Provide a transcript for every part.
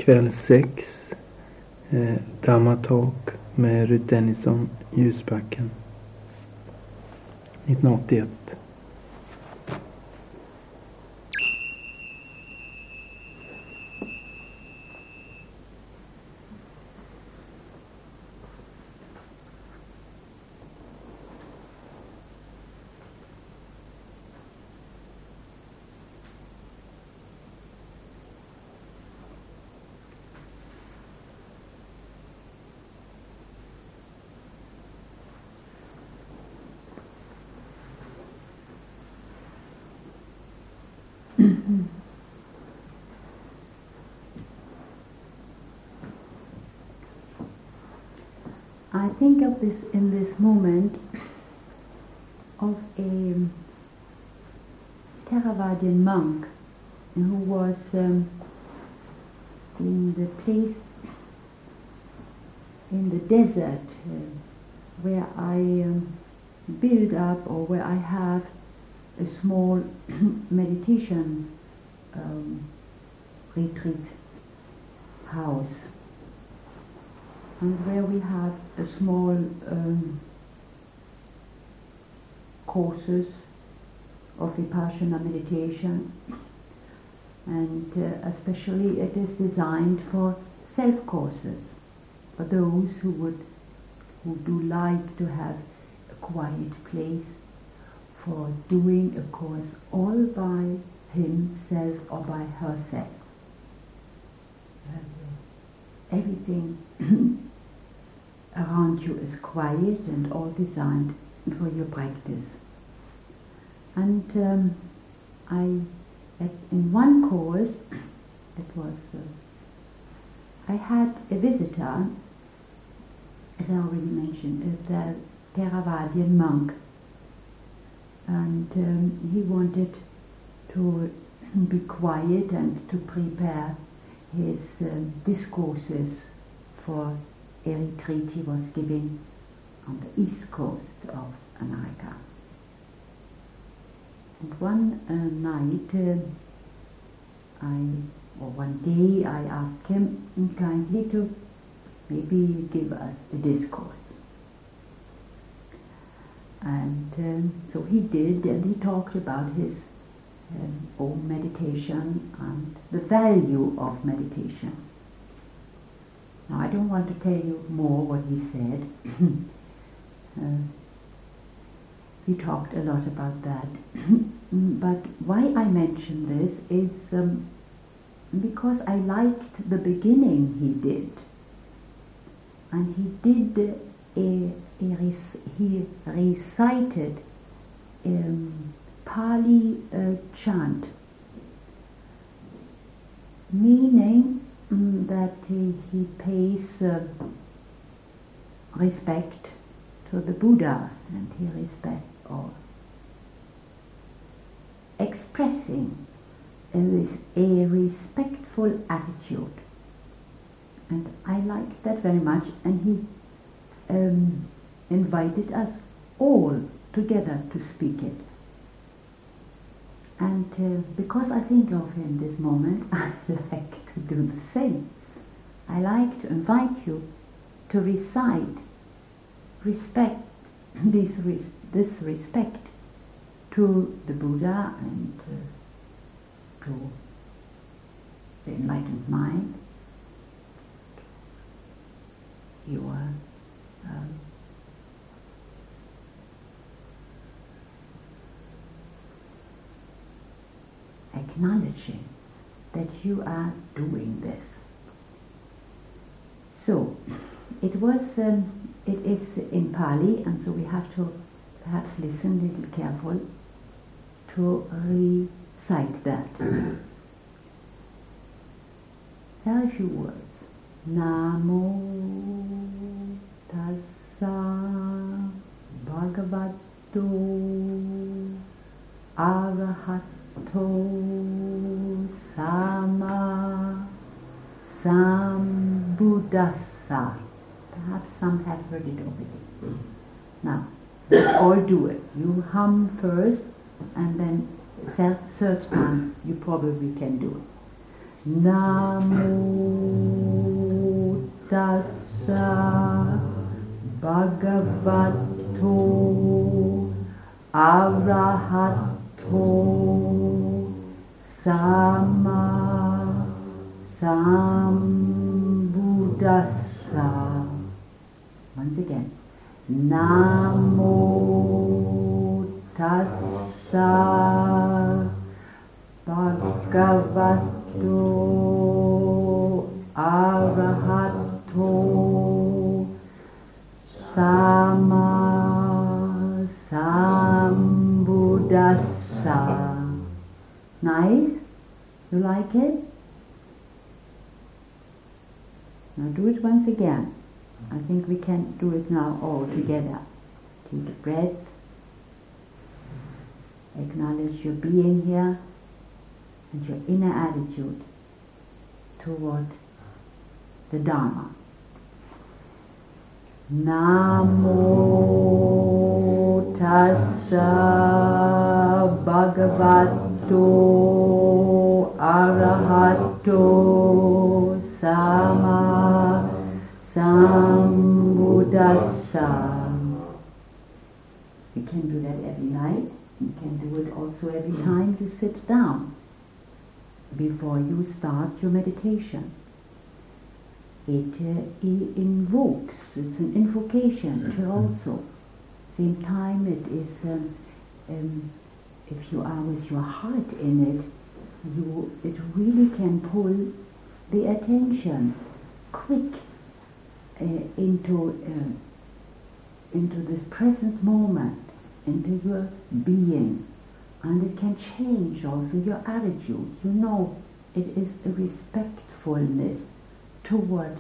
Kväll 6, Dhamma Talk med Ruth Denison, Ljusbacken, 1981. I think of this in this moment of a Theravadian monk who was in the place in the desert where I build up, or where I have a small meditation retreat house, and where we have a small courses of Vipassana meditation, and especially it is designed for self-courses, for those who do like to have a quiet place for doing a course all by himself or by herself. Everything around you is quiet and all designed for your practice. And in one course, I had a visitor, as I already mentioned, a Theravadian monk, and he wanted to be quiet and to prepare his discourses for a retreat he was giving on the east coast of America. And one one day I asked him kindly to maybe give us a discourse. And so he did, and he talked about his own meditation and the value of meditation. Now, I don't want to tell you more what he said. He talked a lot about that. But why I mention this is because I liked the beginning he did. And he did he recited Pali chant, meaning that he pays respect to the Buddha, and he expressing a respectful attitude. And I liked that very much, and he invited us all together to speak it. And because I think of him this moment, I like to do the same. I like to invite you to recite this respect to the Buddha and to the enlightened mind, your acknowledging that you are doing this. So it is in Pali, and so we have to perhaps listen a little careful to recite that. There are a few words. Namo tassa bhagavato arahato sama sambuddhassa. Perhaps some have heard it already. Now, all do it. You hum first, and then third time you probably can do it. Namo Tassa Bhagavato Arahato Sama Sambuddhassa. Once again. Namo Tassa Bhagavato Arahato Sama Sambuddhassa. Nice? You like it? Now do it once again. I think we can do it now all together. Take a breath. Acknowledge your being here and your inner attitude toward the Dharma. Namo Tassa Bhagavato Arahato Sama Sambuddhassa. You can do that every night. You can do it also every time you sit down before you start your meditation. It invokes, it's an invocation also. Same time it is, if you are with your heart in it, it really can pull the attention quick into this present moment, into your being, and it can change also your attitude. You know, it is a respectfulness toward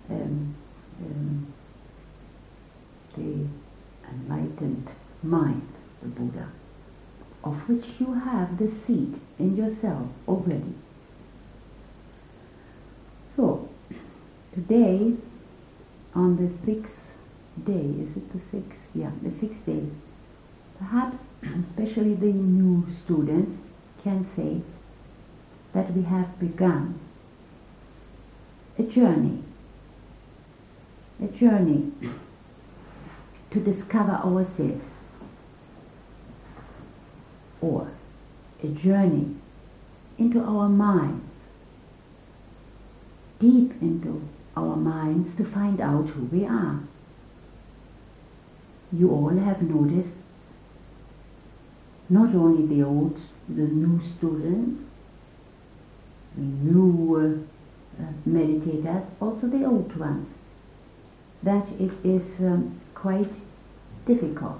the enlightened mind, the Buddha, of which you have the seed in yourself already. So, today, on the 6th day, is it the 6th? Yeah, the 6th day. Perhaps, especially the new students, can say that we have begun a journey to discover ourselves, or a journey into our minds, deep into our minds, to find out who we are. You all have noticed, not only the new students, the new meditators, also the old ones, that it is quite difficult.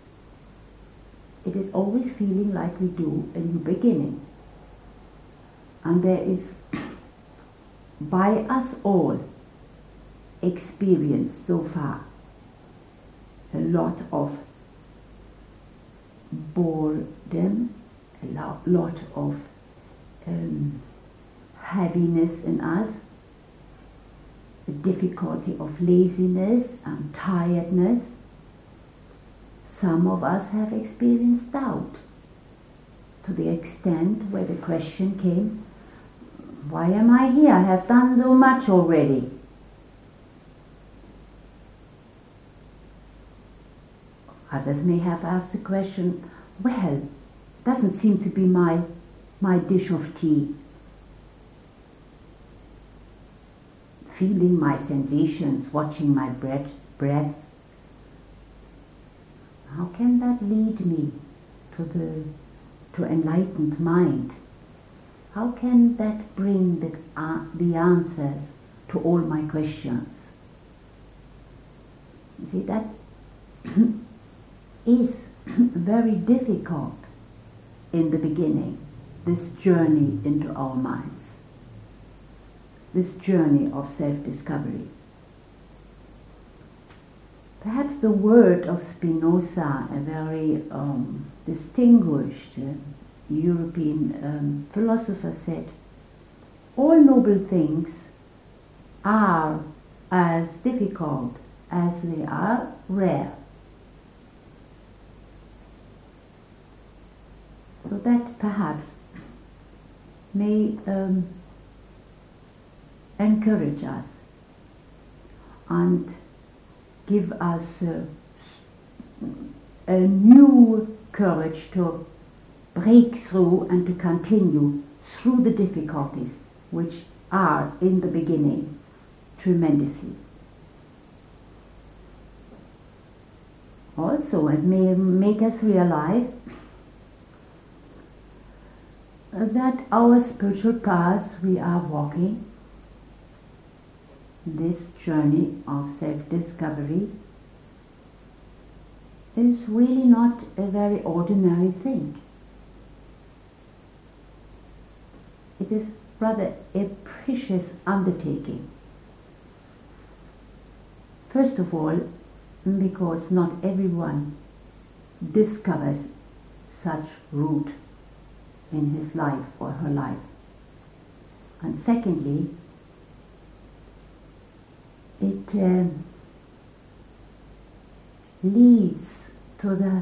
It is always feeling like we do a new beginning. And there is, by us all, experienced so far a lot of boredom, a lot of heaviness in us, the difficulty of laziness and tiredness. Some of us have experienced doubt, to the extent where the question came, why am I here? I have done so much already. Others may have asked the question, well, doesn't seem to be my dish of tea. Feeling my sensations, watching my breath, how can that lead me to enlightened mind? How can that bring the answers to all my questions? You see, that is very difficult in the beginning, this journey into our minds, this journey of self-discovery. Perhaps the word of Spinoza, a very distinguished European philosopher, said, all noble things are as difficult as they are rare. So that perhaps may encourage us and give us a new courage to break through and to continue through the difficulties which are in the beginning tremendously. Also, it may make us realize that our spiritual path we are walking, this journey of self-discovery, is really not a very ordinary thing. It is rather a precious undertaking. First of all, because not everyone discovers such route in his life or her life. And secondly, it leads to the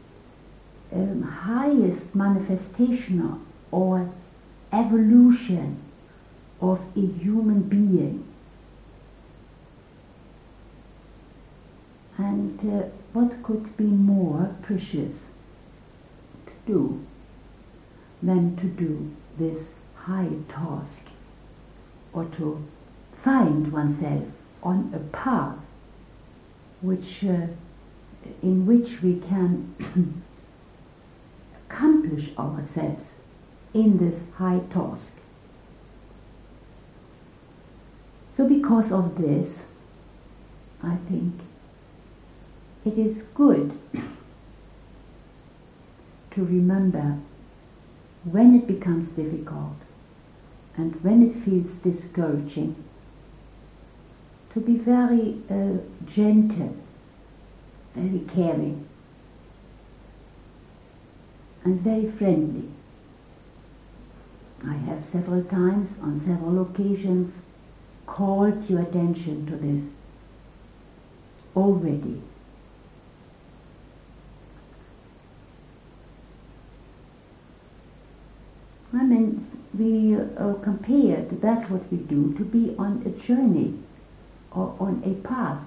highest manifestation or evolution of a human being. And what could be more precious to do than to do this high task, or to find oneself on a path in which we can accomplish ourselves in this high task. So because of this, I think it is good to remember when it becomes difficult and when it feels discouraging, to be very gentle, very caring, and very friendly. I have several times, on several occasions, called your attention to this already. I mean, we compared that what we do to be on a journey or on a path.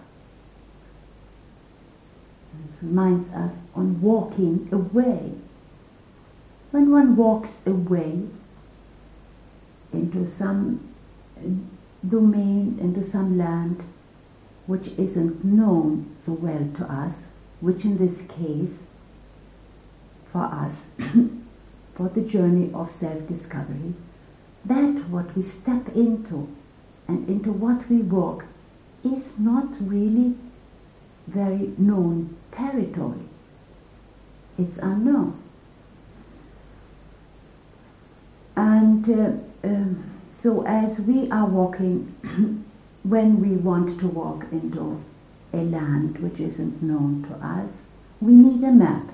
It reminds us on walking away. When one walks away into some domain, into some land which isn't known so well to us, which in this case, for us, for the journey of self-discovery, that what we step into and into what we walk is not really very known territory. It's unknown. And so as we are walking, when we want to walk into a land which isn't known to us, we need a map.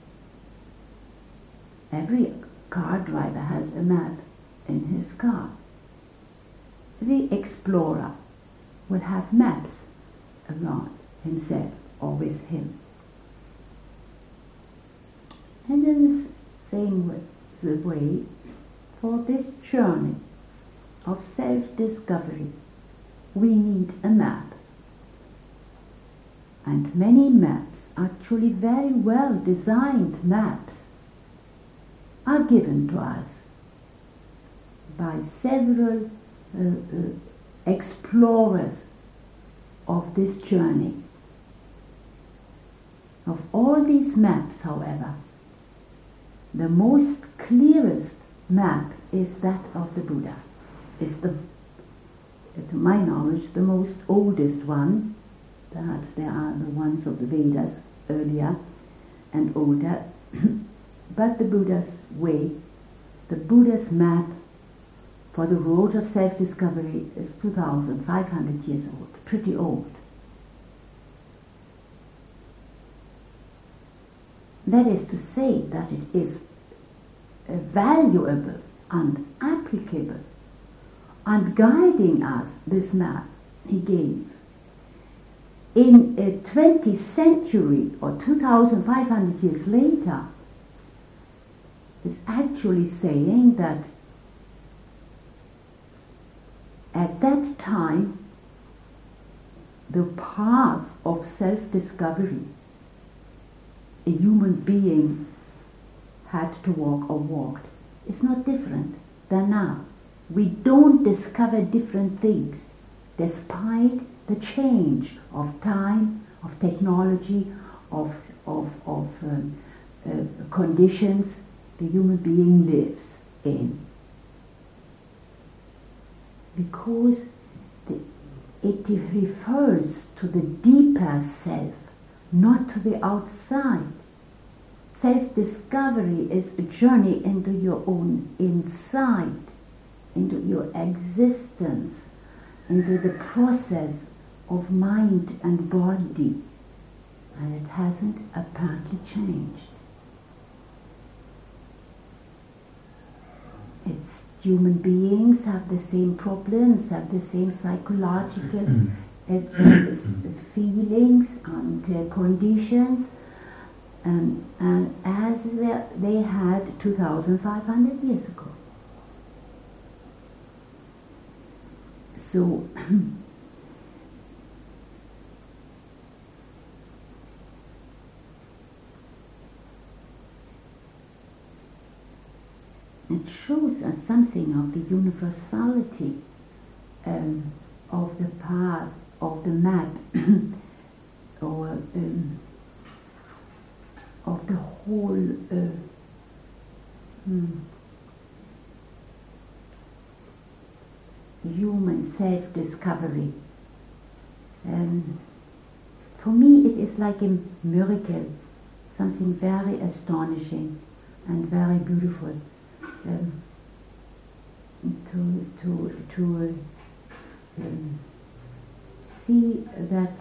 Every car driver has a map in his car. The explorer will have maps around himself or with him. And in the same way, for this journey of self-discovery, we need a map. And many maps, actually very well designed maps, are given to us by several explorers of this journey. Of all these maps, however, the most clearest map is that of the Buddha. Is to my knowledge, the most oldest one. Perhaps there are the ones of the Vedas earlier and older. But the Buddha's way, the Buddha's map for the road of self-discovery is 2,500 years old, pretty old. That is to say that it is valuable and applicable and guiding us, this map he gave. In a 20th century or 2,500 years later, is actually saying that at that time, the path of self-discovery a human being had to walk or walked is not different than now. We don't discover different things despite the change of time, of technology, of conditions the human being lives in. Because it refers to the deeper self, not to the outside. Self-discovery is a journey into your own inside, into your existence, into the process of mind and body, and it hasn't apparently changed. It's human beings have the same problems, have the same psychological feelings and conditions, and as they had 2,500 years ago. So it shows us something of the universality of the path, of the map, or of the whole human self-discovery. For me it is like a miracle, something very astonishing and very beautiful. To see that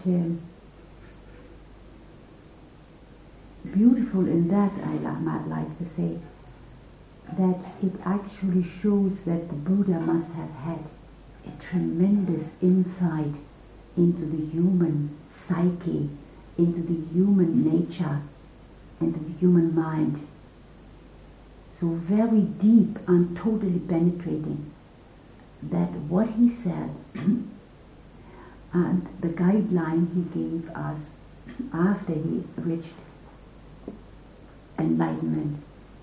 beautiful in that, I might like to say, that it actually shows that the Buddha must have had a tremendous insight into the human psyche, into the human nature, into the human mind. So very deep and totally penetrating, that what he said and the guideline he gave us after he reached enlightenment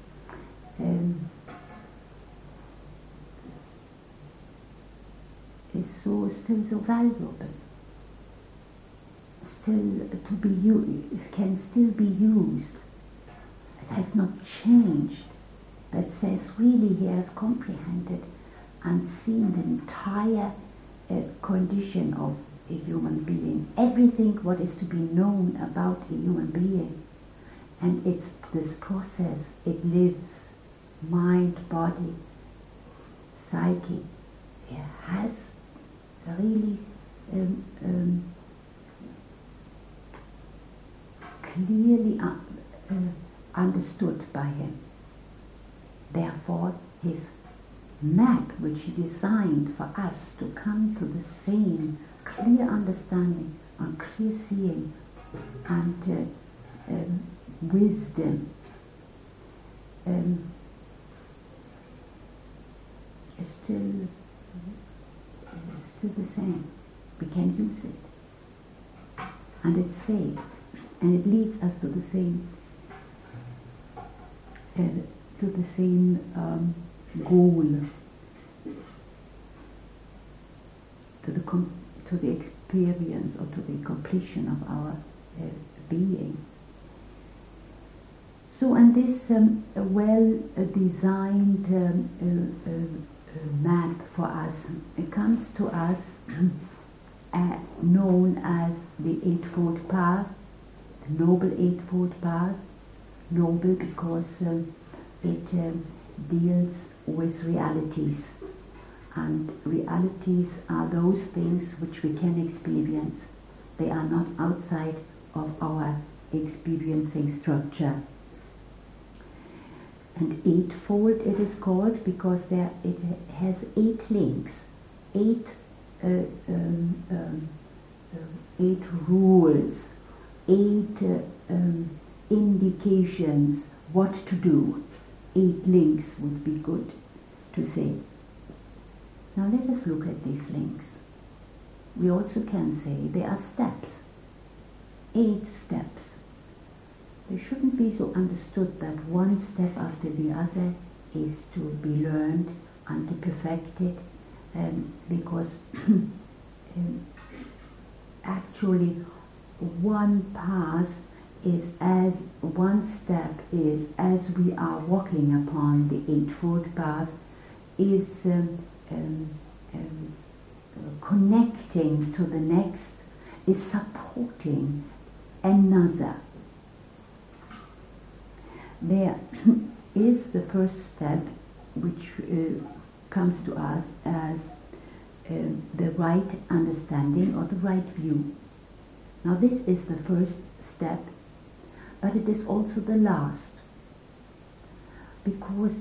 is still so valuable, still to be used, can still be used. It has not changed. That says really he has comprehended and seen the entire condition of a human being, everything what is to be known about a human being, and it's this process, it lives, mind, body, psyche. It has really clearly understood by him. Therefore, his map, which he designed for us to come to the same clear understanding and clear seeing and wisdom, is still the same. We can use it, and it's safe, and it leads us to the same. Goal, to the experience or to the completion of our being. So, and this well-designed map for us, it comes to us known as the Eightfold Path, the Noble Eightfold Path. Noble because it deals with realities, and realities are those things which we can experience. They are not outside of our experiencing structure. And eightfold it is called because it has 8 links, 8 rules, 8 indications what to do. 8 links would be good to say. Now let us look at these links. We also can say they are steps, 8 steps. They shouldn't be so understood that one step after the other is to be learned and to perfected, because actually one path is as one step is as we are walking upon the eightfold path is connecting to the next, is supporting another. There is the first step which comes to us as the right understanding or the right view. Now this is the first step, but it is also the last, because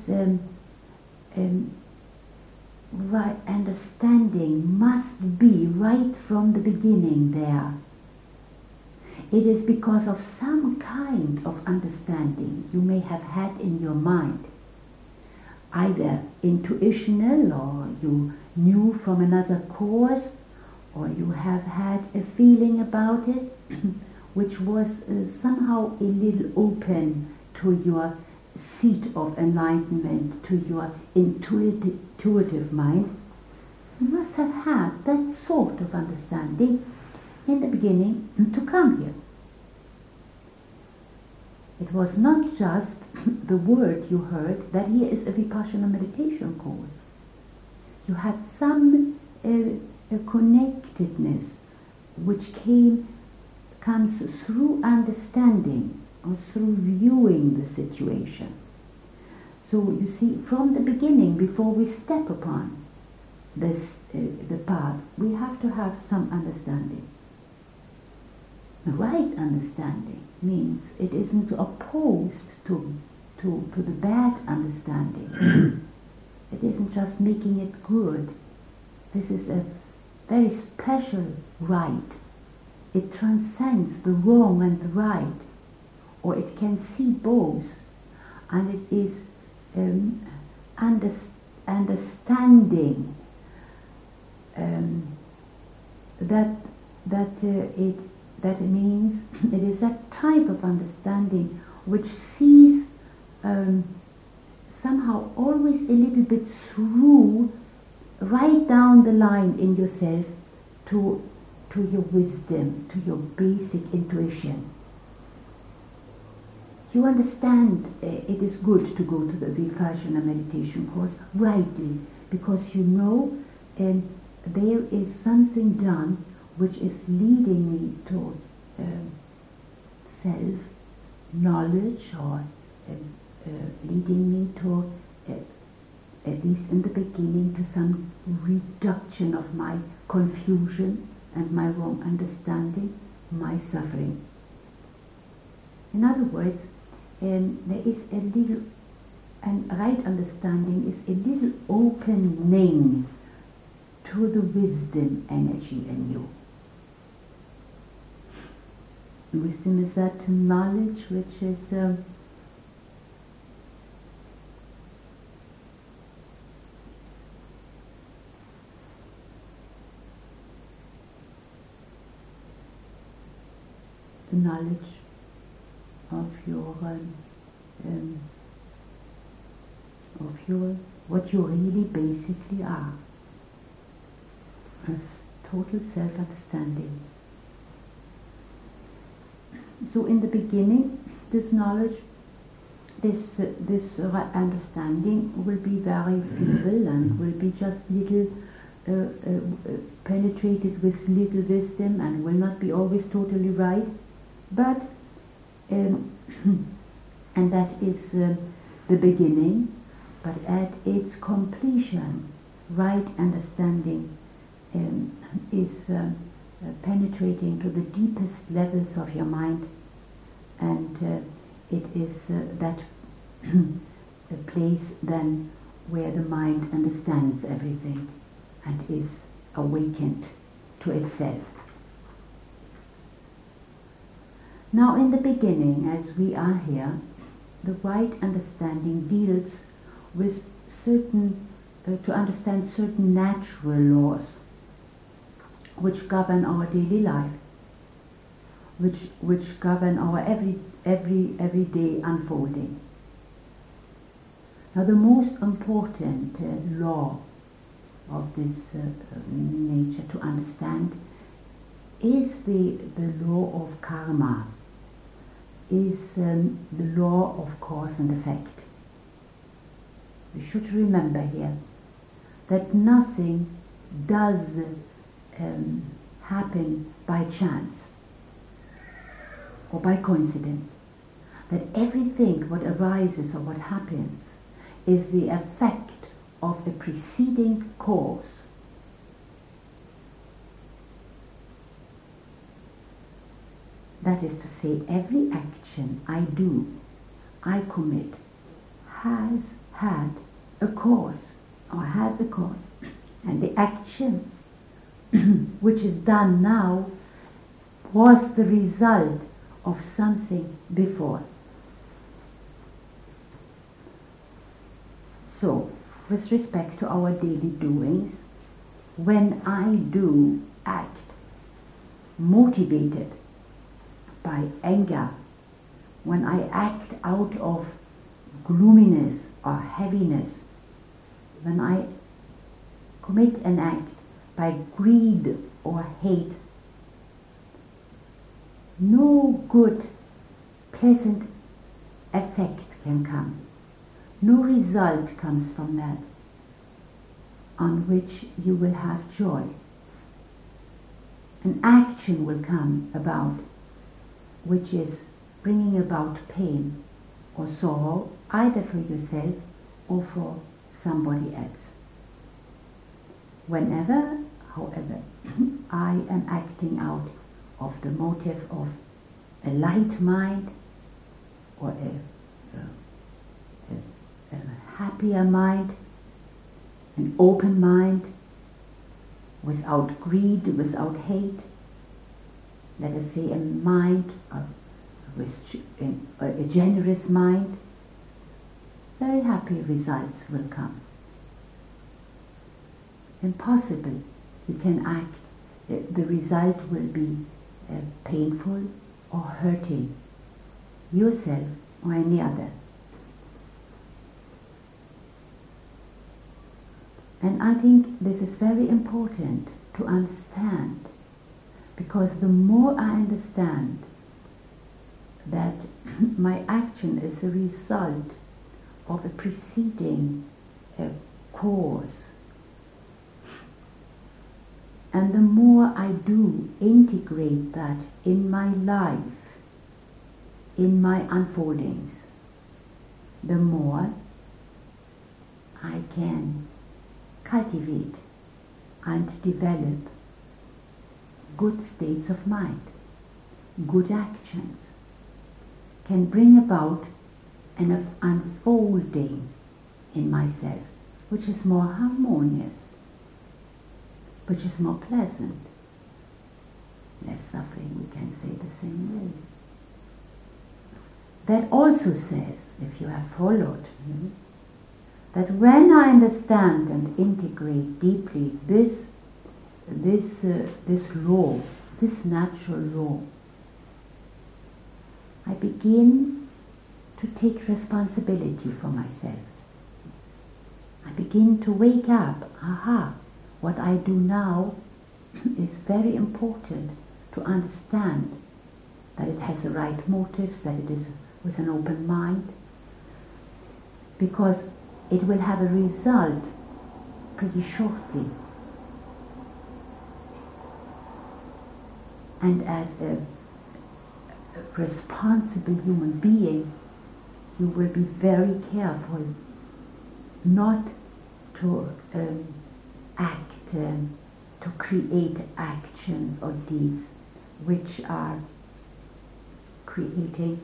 right understanding must be right from the beginning there. It is because of some kind of understanding you may have had in your mind, either intuitional, or you knew from another course, or you have had a feeling about it which was somehow a little open to your seat of enlightenment, to your intuitive mind. You must have had that sort of understanding in the beginning to come here. It was not just the word you heard that here is a Vipassana meditation course. You had some connectedness which comes through understanding or through viewing the situation. So you see, from the beginning, before we step upon this the path, we have to have some understanding. The right understanding means it isn't opposed to the bad understanding. It isn't just making it good. This is a very special right. It transcends the wrong and the right, or it can see both, and it is understanding that means it is that type of understanding which sees somehow always a little bit through, right down the line in yourself to your wisdom, to your basic intuition. You understand it is good to go to the Vipassana meditation course rightly, because you know there is something done which is leading me to self-knowledge, or leading me to, at least in the beginning, to some reduction of my confusion and my wrong understanding, my suffering. In other words, there is a little, and right understanding is a little opening to the wisdom energy in you. Wisdom is that knowledge which is the knowledge of your what you really basically are, as total self-understanding. So in the beginning, this knowledge, this understanding will be very feeble and will be just little penetrated with little wisdom, and will not be always totally right. But and that is the beginning. But at its completion, right understanding is penetrating to the deepest levels of your mind, and it is that place then where the mind understands everything and is awakened to itself. Now in the beginning, as we are here, the right understanding deals with certain to understand certain natural laws which govern our daily life, which govern our everyday unfolding. Now, the most important law of this nature to understand is the law of karma, is the law of cause and effect. We should remember here that nothing does happen by chance or by coincidence, that everything what arises or what happens is the effect of the preceding cause. That is to say, every action I do, I commit, has had a cause, or has a cause. And the action which is done now was the result of something before. So, with respect to our daily doings, when I do act motivated by anger, when I act out of gloominess or heaviness, when I commit an act by greed or hate, no good, pleasant effect can come. No result comes from that on which you will have joy. An action will come about which is bringing about pain or sorrow, either for yourself or for somebody else. Whenever, however, I am acting out of the motive of a light mind or a happier mind, an open mind, without greed, without hate, let us say a mind a generous mind, very happy results will come. Impossible you can act, the result will be painful or hurting yourself or any other. And I think this is very important to understand, because the more I understand that my action is a result of a preceding cause, and the more I do integrate that in my life, in my unfoldings, the more I can cultivate and develop good states of mind, good actions, can bring about an unfolding in myself which is more harmonious, which is more pleasant, less suffering, we can say the same way. That also says, if you have followed me, that when I understand and integrate deeply this law, this natural law, I begin to take responsibility for myself. I begin to wake up. Aha, what I do now is very important to understand, that it has the right motives, that it is with an open mind, because it will have a result pretty shortly. And as a responsible human being, you will be very careful not to to create actions or deeds which are creating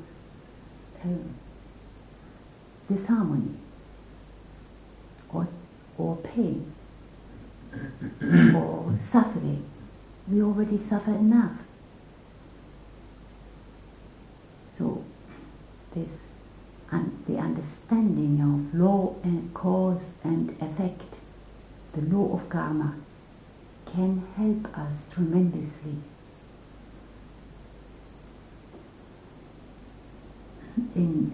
disharmony or pain or suffering. We already suffer enough. So the understanding of law and cause and effect the law of karma, can help us tremendously in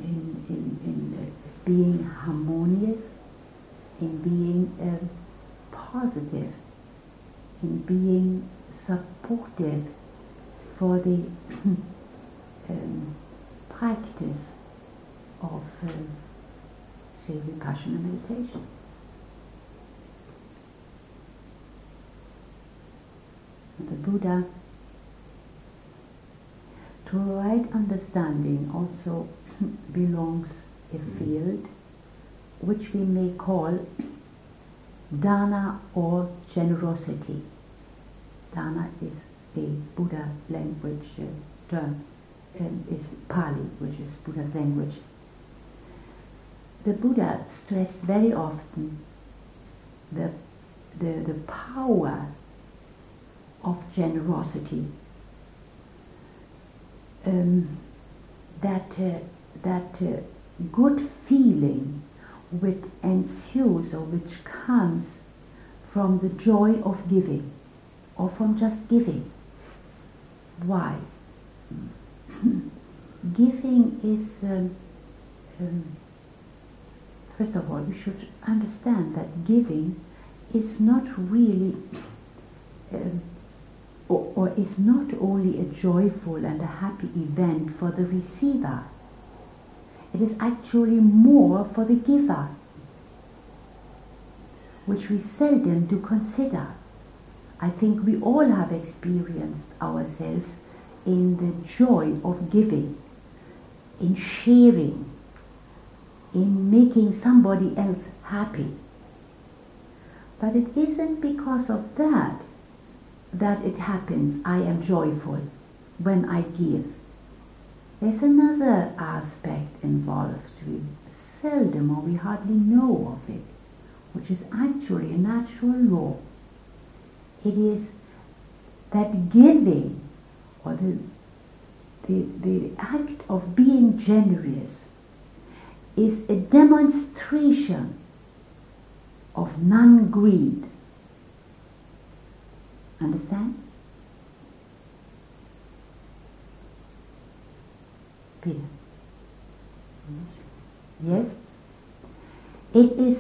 being harmonious, in being positive, in being supportive for the practice of, say, Vipassana meditation. The Buddha, to right understanding, also belongs a field which we may call dana or generosity. Dana is a Buddha language term, is Pali, which is Buddha's language. The Buddha stressed very often the power of generosity, that good feeling which ensues or which comes from the joy of giving, or from just giving. Why? Giving is, first of all, we should understand that giving is not really or is not only a joyful and a happy event for the receiver. It is actually more for the giver, which we seldom do consider. I think we all have experienced ourselves in the joy of giving, in sharing, in making somebody else happy. But it isn't because of that it happens. I am joyful when I give. There's another aspect involved. We seldom or we hardly know of it, which is actually a natural law. It is that giving, or the act of being generous, is a demonstration of non-greed. Understand? Peter? Yes? It is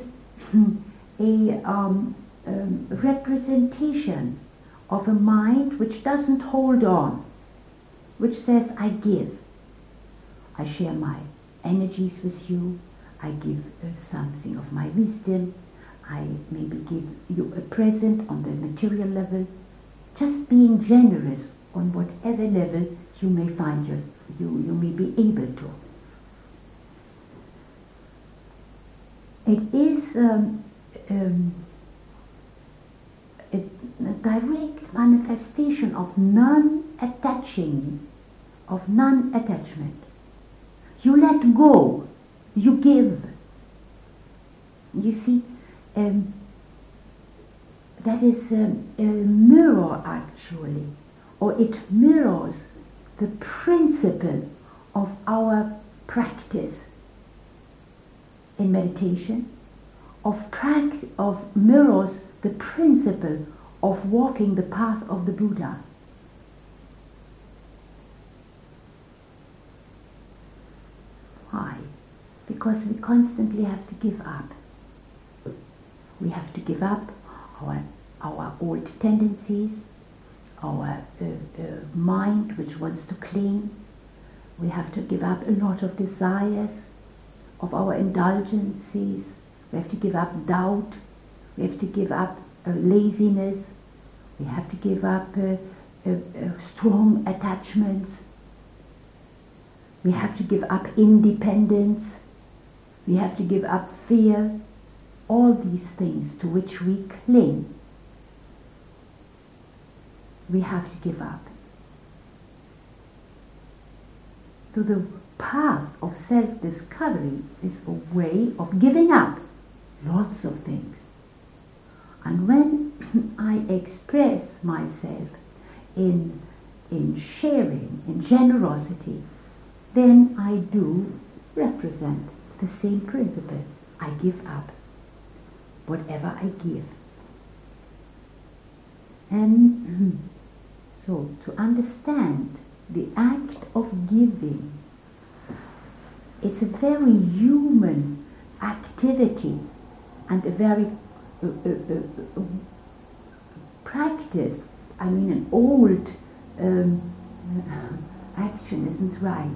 a representation of a mind which doesn't hold on, which says, I give. I share my energies with you. I give something of my wisdom. I maybe give you a present on the material level. Just being generous on whatever level you may find you may be able to. It is a direct manifestation of non-attachment. You let go, you give. You see, that is a mirror actually, or it mirrors the principle of our practice in meditation, of mirrors the principle of walking the path of the Buddha. Why? Because we constantly have to give up. We have to give up our old tendencies, our mind which wants to cling. We have to give up a lot of desires, of our indulgences. We have to give up doubt. We have to give up laziness. We have to give up strong attachments. We have to give up independence. We have to give up fear. All these things to which we cling, we have to give up. So the path of self-discovery is a way of giving up lots of things. And when I express myself in sharing, in generosity, then I do represent the same principle. I give up whatever I give. And so to understand the act of giving, it's a very human activity and a very practiced, an old action isn't right.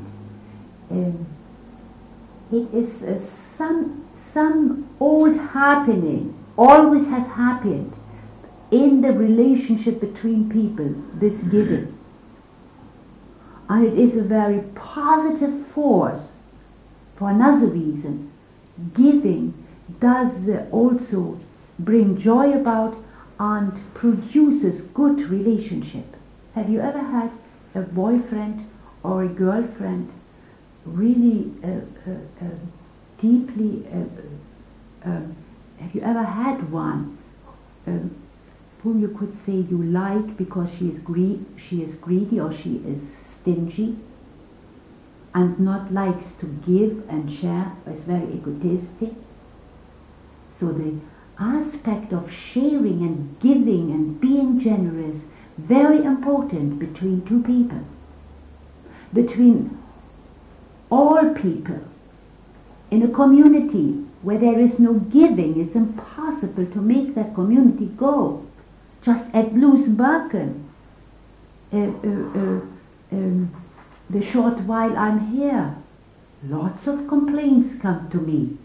It is some old happening, always has happened in the relationship between people, this giving. And it is a very positive force. For another reason, giving does also bring joy about and produces good relationship. Have you ever had a boyfriend or a girlfriend really deeply, have you ever had one whom you could say you like because she is greedy or she is stingy and not likes to give and share, is very egotistic? So the aspect of sharing and giving and being generous, very important between two people, between all people. In a community where there is no giving, it's impossible to make that community go. Just at Loosbakken, the short while I'm here, lots of complaints come to me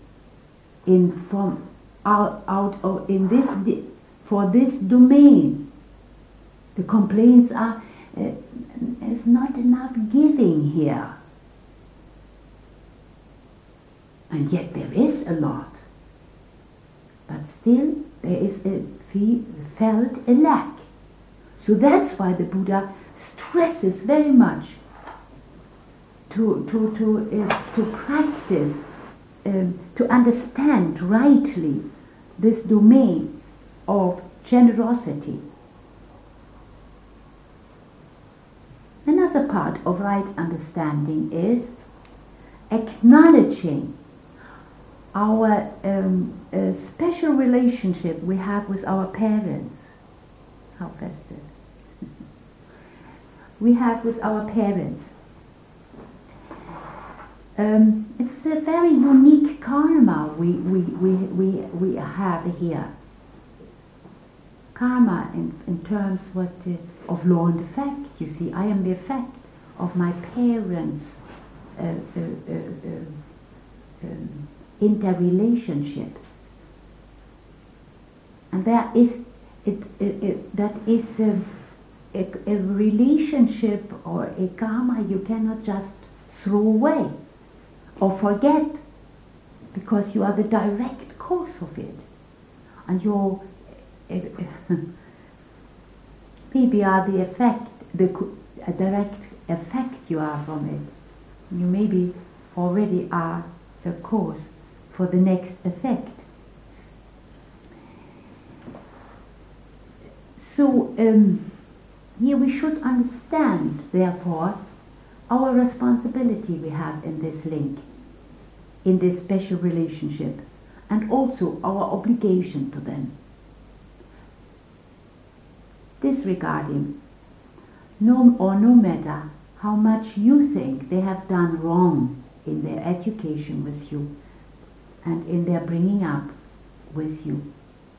for this domain. The complaints are there's not enough giving here, and yet there is a lot, but still there is felt a lack. So that's why the Buddha stresses very much to practice, to understand rightly this domain of generosity. Another part of right understanding is acknowledging our special relationship we have with our parents. How festive. We have with our parents. It's a very unique karma we have here. Karma in terms of law and effect. You see, I am the effect of my parents' interrelationship, and that is a relationship or a karma you cannot just throw away or forget, because you are the direct cause of it, and you're maybe are the effect, a direct effect you are from it. You maybe already are the cause for the next effect. So here we should understand, therefore, our responsibility we have in this link, in this special relationship, and also our obligation to them. Disregarding no matter how much you think they have done wrong in their education with you and in their bringing up with you.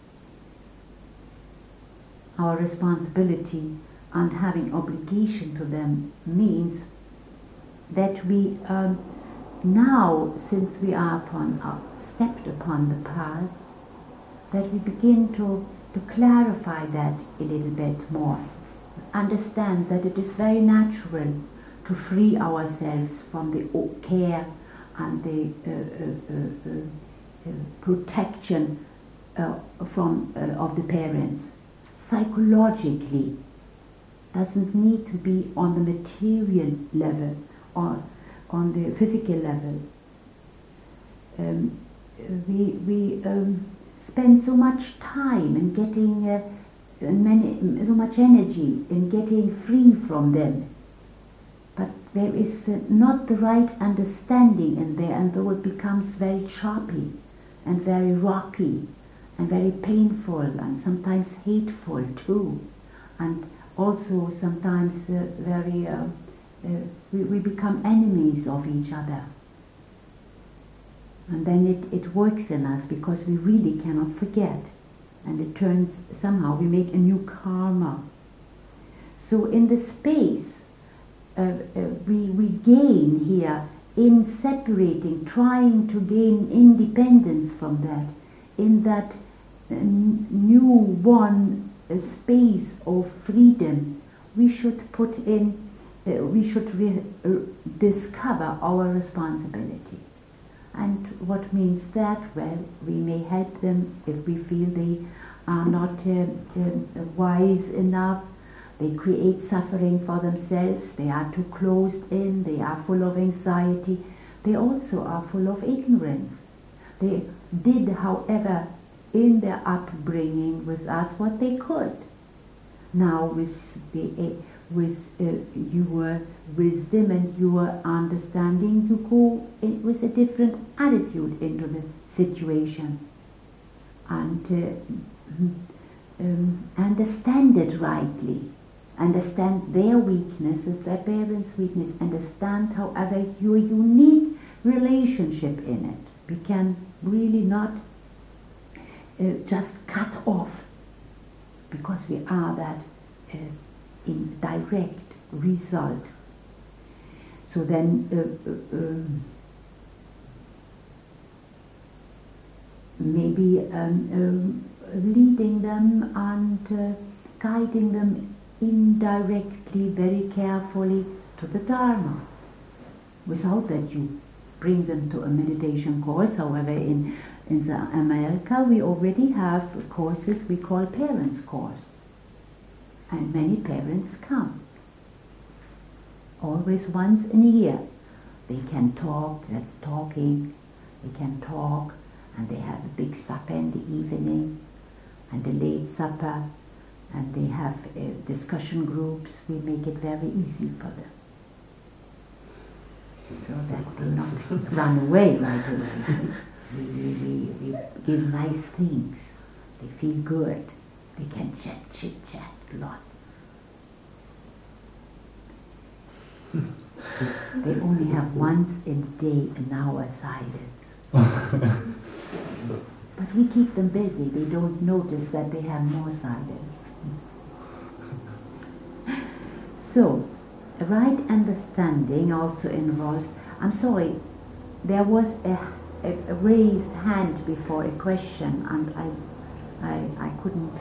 Our responsibility and having obligation to them means that we now, since we are stepped upon the path, that we begin to clarify that a little bit more. Understand that it is very natural to free ourselves from the care and the protection of the parents. Psychologically, doesn't need to be on the material level or on the physical level. We spend so much time in getting so much energy in getting free from them, but there is not the right understanding in there, and though it becomes very choppy and very rocky and very painful and sometimes hateful too, and also sometimes we become enemies of each other. And then it works in us because we really cannot forget. And it turns, somehow we make a new karma. So in the space, we gain here in separating, trying to gain independence from that, in that new one space of freedom. We should put in, we should discover our responsibility. And what means that? Well, we may help them if we feel they are not wise enough. They create suffering for themselves. They are too closed in. They are full of anxiety. They also are full of ignorance. They did, however, in their upbringing with us what they could. Now with your wisdom and your understanding, you go in with a different attitude into the situation and understand it rightly. Understand their weaknesses, their parents' weakness. Understand, however, your unique relationship in it. We can really not just cut off, because we are that in direct result. So then maybe leading them and guiding them indirectly, very carefully to the Dharma, without that you bring them to a meditation course. However, in America we already have courses we call parents' course, and many parents come. Always once in a year. They can talk, that's talking, they can talk, and they have a big supper in the evening, and a late supper, and they have discussion groups. We make it very easy for them, so that they not run away right away. We give nice things. They feel good. They can chit-chat a lot. They only have once in a day an hour silence. But we keep them busy. They don't notice that they have more silence. So, right understanding also involves, I'm sorry, there was a raised hand before, a question, and I couldn't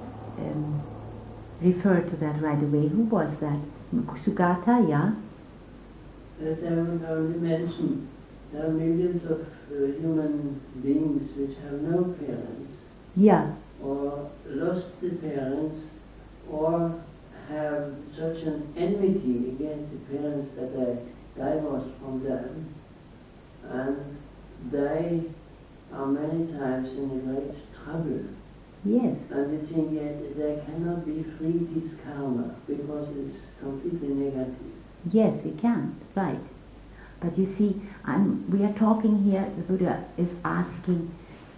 refer to that right away. Who was that? Sugata, yeah? As I would already mentioned, there are millions of human beings which have no parents. Yeah. Or lost the parents, or have such an enmity against the parents that they divorce from them, and they are many times in a great trouble. Yes. And they think that they cannot be free this karma because it's completely negative. Yes, it can, right. But you see, we are talking here, the Buddha is asking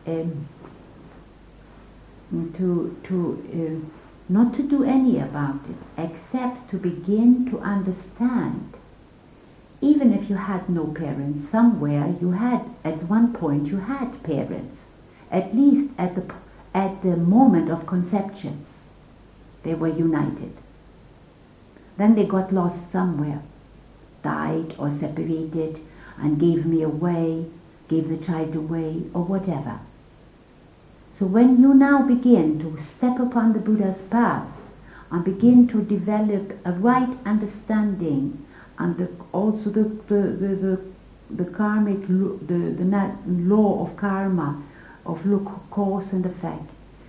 not to do any about it, except to begin to understand. Even if you had no parents, somewhere you had, at one point you had parents, at least at the moment of conception, they were united. Then they got lost somewhere, died or separated, and gave me away, gave the child away, or whatever. So when you now begin to step upon the Buddha's path and begin to develop a right understanding, and also the karmic, the law of karma, of cause and effect,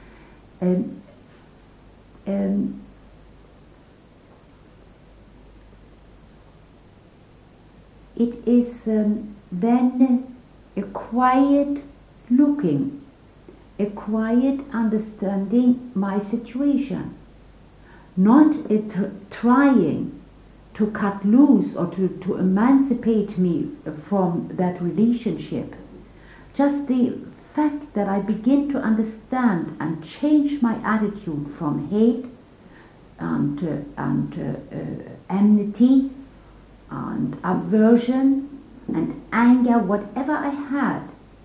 it is then a quiet looking, a quiet understanding my situation, not trying to cut loose or to emancipate me from that relationship. Just the fact that I begin to understand and change my attitude from hate enmity and aversion and anger, whatever I had,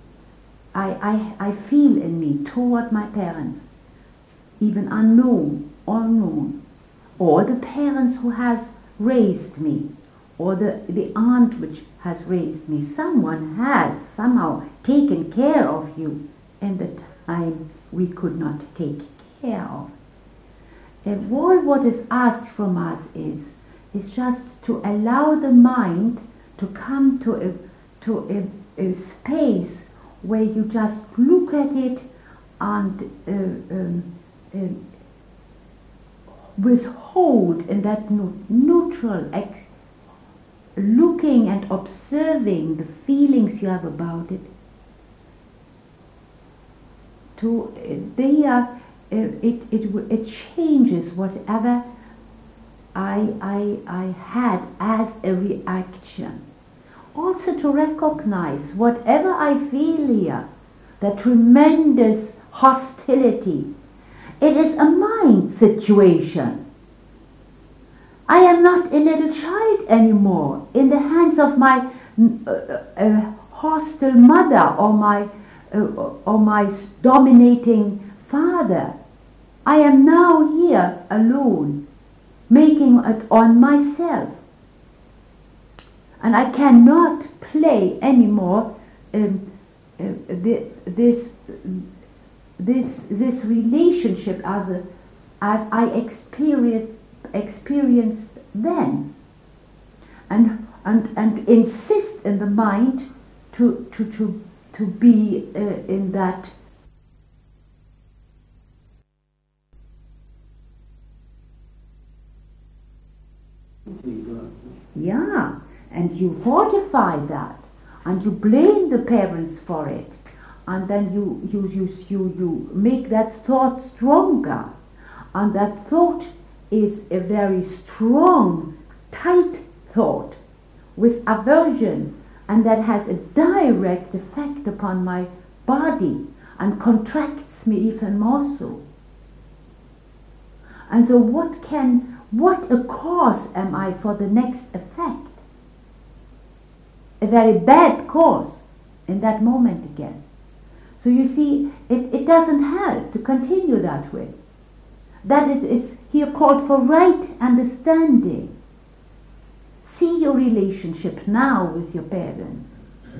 I feel in me toward my parents, even unknown, or the parents who has raised me, or the aunt which has raised me. Someone has somehow taken care of you in the time we could not take care of. And all what is asked from us is just to allow the mind to come to a space where you just look at it and withhold in that neutral looking and observing the feelings you have about it. It changes whatever I had as a reaction. Also to recognize whatever I feel here, the tremendous hostility, it is a mind situation. I am not a little child anymore in the hands of my hostile mother or my dominating father. I am now here alone, making it on myself. And I cannot play anymore this relationship as I experienced then, and insist in the mind to be in that. Yeah, and you fortify that, and you blame the parents for it, and then you make that thought stronger, and that thought is a very strong, tight thought with aversion, and that has a direct effect upon my body and contracts me even more so. And so what a cause am I for the next effect? A very bad cause in that moment again. So you see, it doesn't help to continue that way. That is here called for right understanding. See your relationship now with your parents.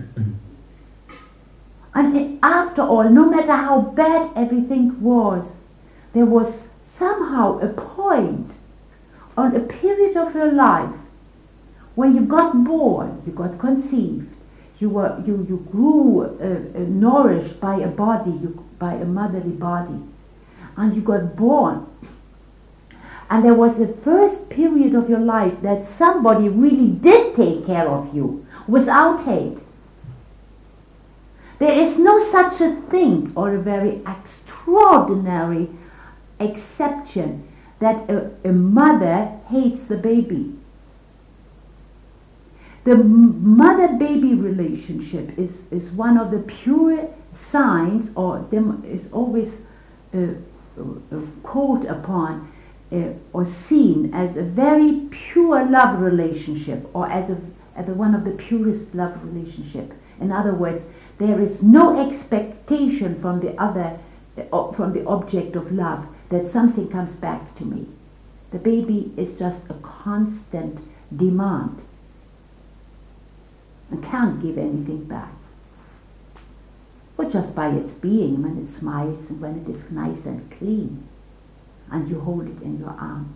And after all, no matter how bad everything was, there was somehow a point on a period of your life when you got born, you got conceived, you grew nourished by a body, by a motherly body, and you got born. And there was a first period of your life that somebody really did take care of you without hate. There is no such a thing, or a very extraordinary exception, that a mother hates the baby. The mother-baby relationship is one of the pure signs, or is always called upon or seen as a very pure love relationship, or as one of the purest love relationship. In other words, there is no expectation from the object of love that something comes back to me. The baby is just a constant demand and can't give anything back. But just by its being, when it smiles and when it is nice and clean, and you hold it in your arm.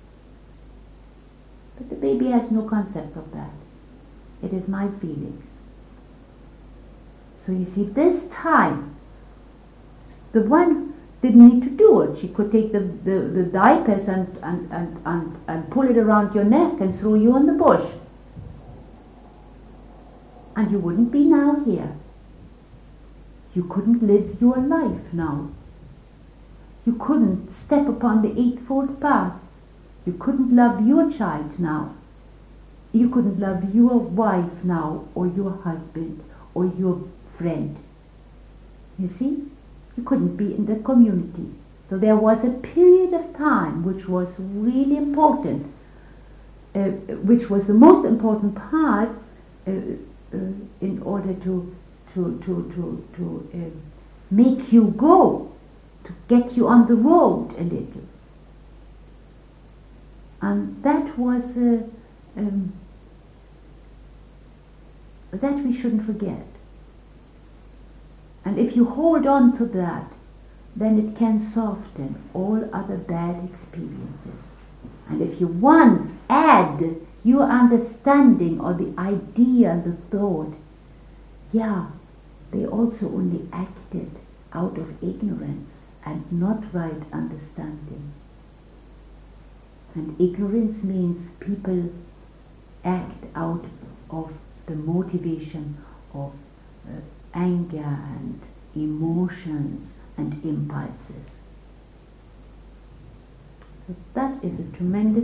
But the baby has no concept of that. It is my feelings. So you see, this time, the one didn't need to do it. She could take the diapers and pull it around your neck and throw you in the bush. And you wouldn't be now here. You couldn't live your life now. You couldn't step upon the eightfold path. You couldn't love your child now. You couldn't love your wife now, or your husband, or your friend. You see? You couldn't be in the community. So there was a period of time which was really important, which was the most important part in order to make you go, to get you on the road a little. And that was that we shouldn't forget. And if you hold on to that, then it can soften all other bad experiences. And if you once add your understanding or the idea and the thought, yeah, they also only acted out of ignorance and not right understanding. And ignorance means people act out of the motivation of anger and emotions and impulses. So that is a tremendous.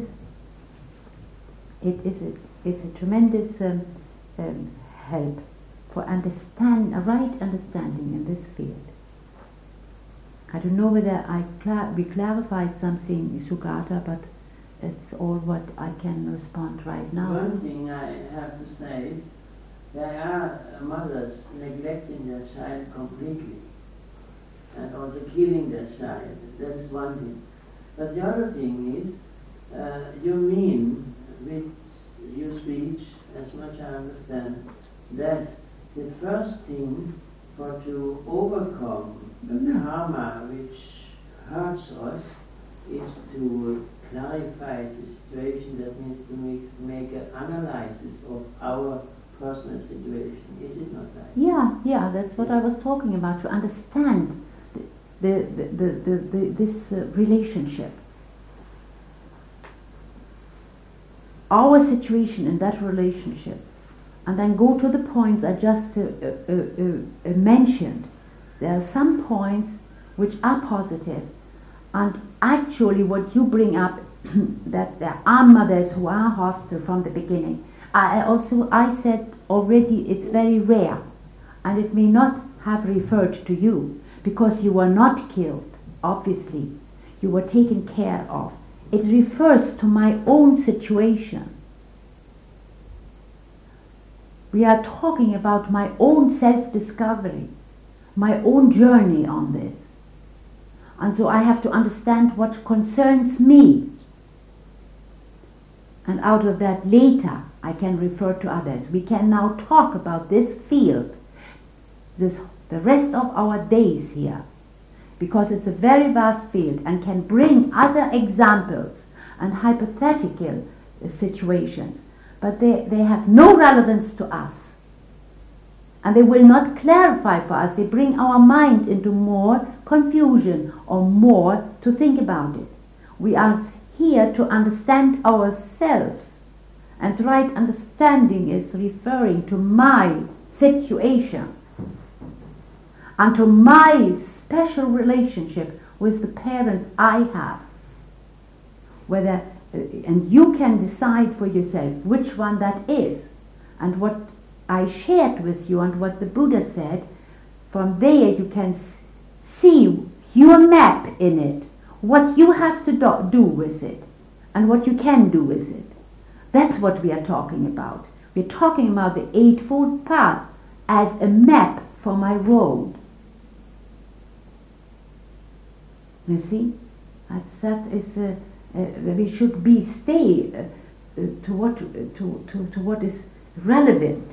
It's a tremendous help for a right understanding in this field. I don't know whether we clarified something, Sugata, but it's all what I can respond right now. One thing I have to say is there are mothers neglecting their child completely and also killing their child. That is one thing. But the other thing is, you mean with your speech, as much as I understand, that the first thing for to overcome the karma which hurts us is to clarify the situation. That means to make an analysis of our personal situation. Is it not right? Yeah, that's what I was talking about, to understand this relationship. Our situation in that relationship, and then go to the points I just mentioned. There are some points which are positive, and actually what you bring up, that there are mothers who are hostile from the beginning. I said already it's very rare, and it may not have referred to you, because you were not killed, obviously. You were taken care of. It refers to my own situation. We are talking about my own self-discovery, my own journey on this. And so I have to understand what concerns me. And out of that later I can refer to others. We can now talk about this field, the rest of our days here, because it's a very vast field and can bring other examples and hypothetical situations, but they have no relevance to us, and they will not clarify for us. They bring our mind into more confusion or more to think about it. We are here to understand ourselves, and right understanding is referring to my situation and to my special relationship with the parents I have. Whether, and you can decide for yourself which one that is, and what I shared with you and what the Buddha said. From there you can see your map in it, what you have to do with it, and what you can do with it. That's what we are talking about. We're talking about the Eightfold Path as a map for my road. You see, that is we should stay to what is relevant.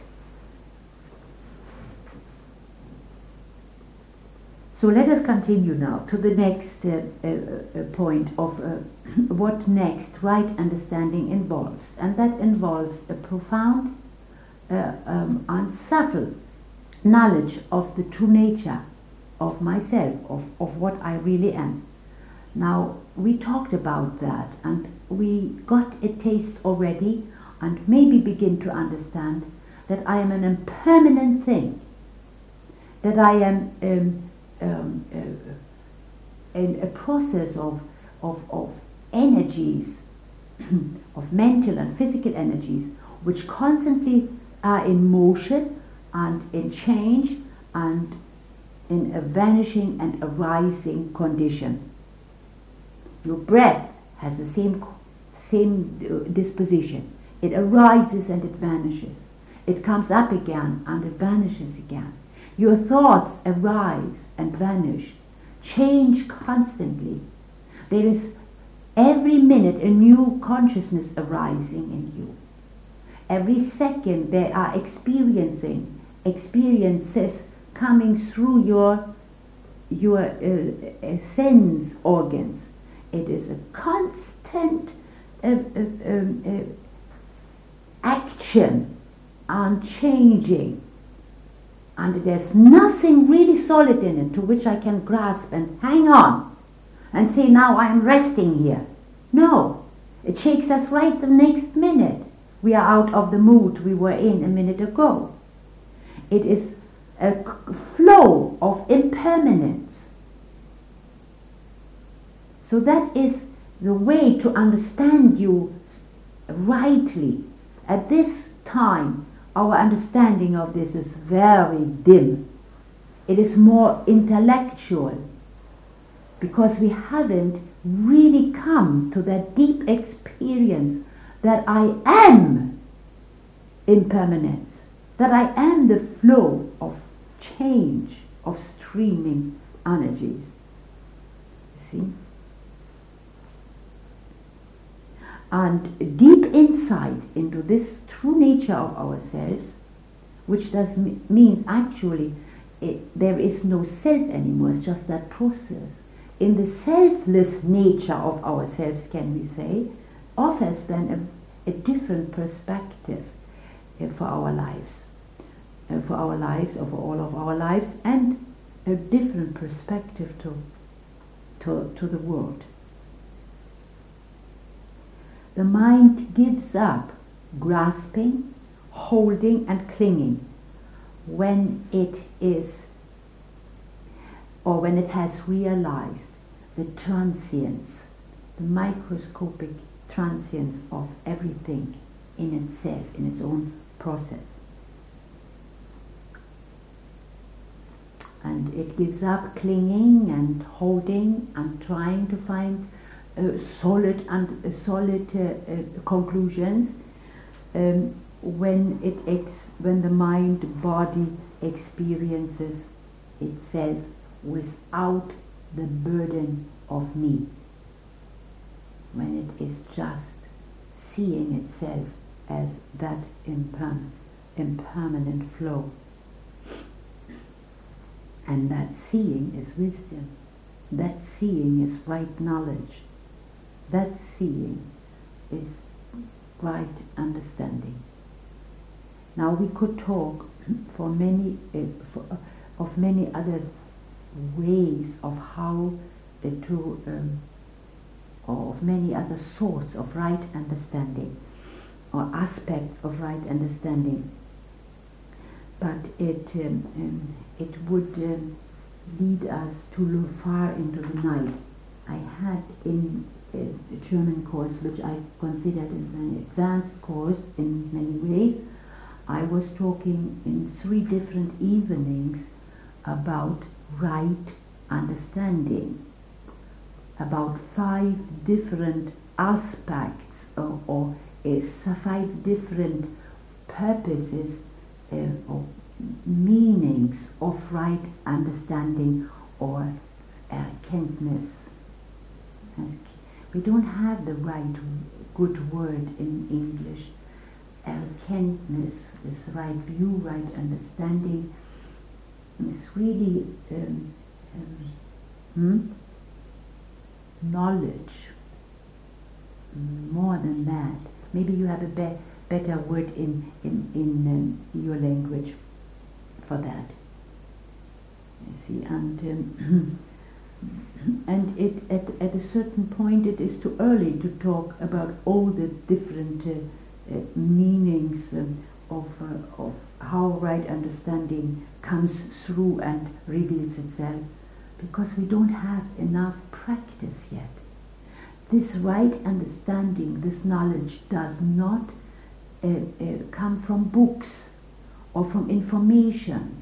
So let us continue now to the next point of what next right understanding involves, and that involves a profound and subtle knowledge of the true nature of myself, of what I really am. Now, we talked about that, and we got a taste already, and maybe begin to understand that I am an impermanent thing, that I am in a process of energies, of mental and physical energies, which constantly are in motion and in change and in a vanishing and a rising condition. Your breath has the same disposition. It arises and it vanishes. It comes up again and it vanishes again. Your thoughts arise and vanish, change constantly. There is every minute a new consciousness arising in you. Every second there are experiences coming through your sense organs. It is a constant action and changing, and there's nothing really solid in it to which I can grasp and hang on and say, now I'm resting here. No, it shakes us right the next minute. We are out of the mood we were in a minute ago. It is a flow of impermanence. So that is the way to understand you rightly. At this time, our understanding of this is very dim. It is more intellectual, because we haven't really come to that deep experience that I am impermanence, that I am the flow of change, of streaming energies. You see? And deep insight into this true nature of ourselves, which does mean actually there is no self anymore, it's just that process. In the selfless nature of ourselves, can we say, offers then a different perspective for our lives, or for all of our lives, and a different perspective to the world. The mind gives up grasping, holding and clinging when it has realized the transience, the microscopic transience of everything in itself, in its own process. And it gives up clinging and holding and trying to find solid conclusions when the mind-body experiences itself without the burden of me, when it is just seeing itself as that impermanent flow. And that seeing is wisdom. That seeing is right knowledge. That seeing is right understanding. Now we could talk of many other ways of how or of many other sorts of right understanding or aspects of right understanding, but it would lead us to look far into the night. I had in a German course, which I considered an advanced course in many ways, I was talking in 3 different evenings about right understanding, about 5 different aspects or 5 different purposes or meanings of right understanding or erkenntnis. We don't have the right good word in English. Erkenntnis is right view, right understanding. It's really knowledge. More than that. Maybe you have a better word in your language for that. You see, and it at a certain point it is too early to talk about all the different meanings of how right understanding comes through and reveals itself, because we don't have enough practice yet. This right understanding, this knowledge does not come from books or from information.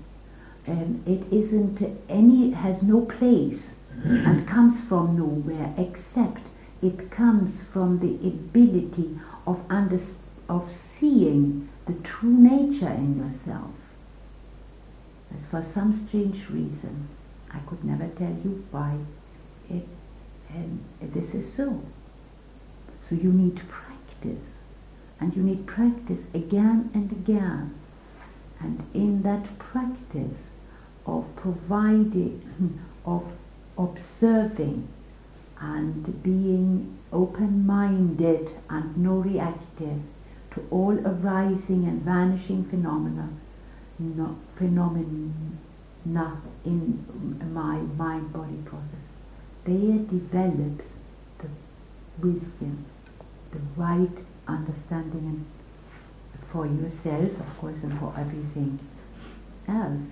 It has no place and comes from nowhere except it comes from the ability of seeing the true nature in yourself. As for some strange reason, I could never tell you why this is so. So you need practice, and you need practice again and again. And in that practice of providing, of observing, and being open-minded and no reactive to all arising and vanishing phenomena in my mind-body process, there develops the wisdom, the right understanding for yourself, of course, and for everything else.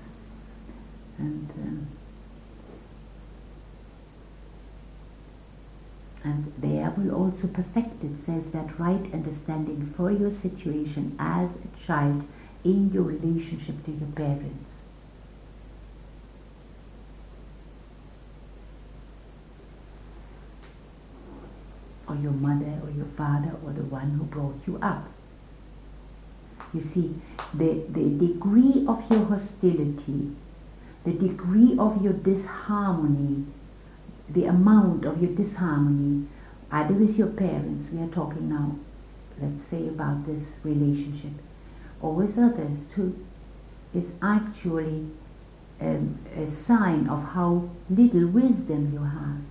And there will also perfect itself that right understanding for your situation as a child in your relationship to your parents. Or your mother or your father or the one who brought you up. You see, the degree of your hostility, the degree of your disharmony, the amount of your disharmony, either with your parents, we are talking now, let's say about this relationship, or with others too, is actually a sign of how little wisdom you have,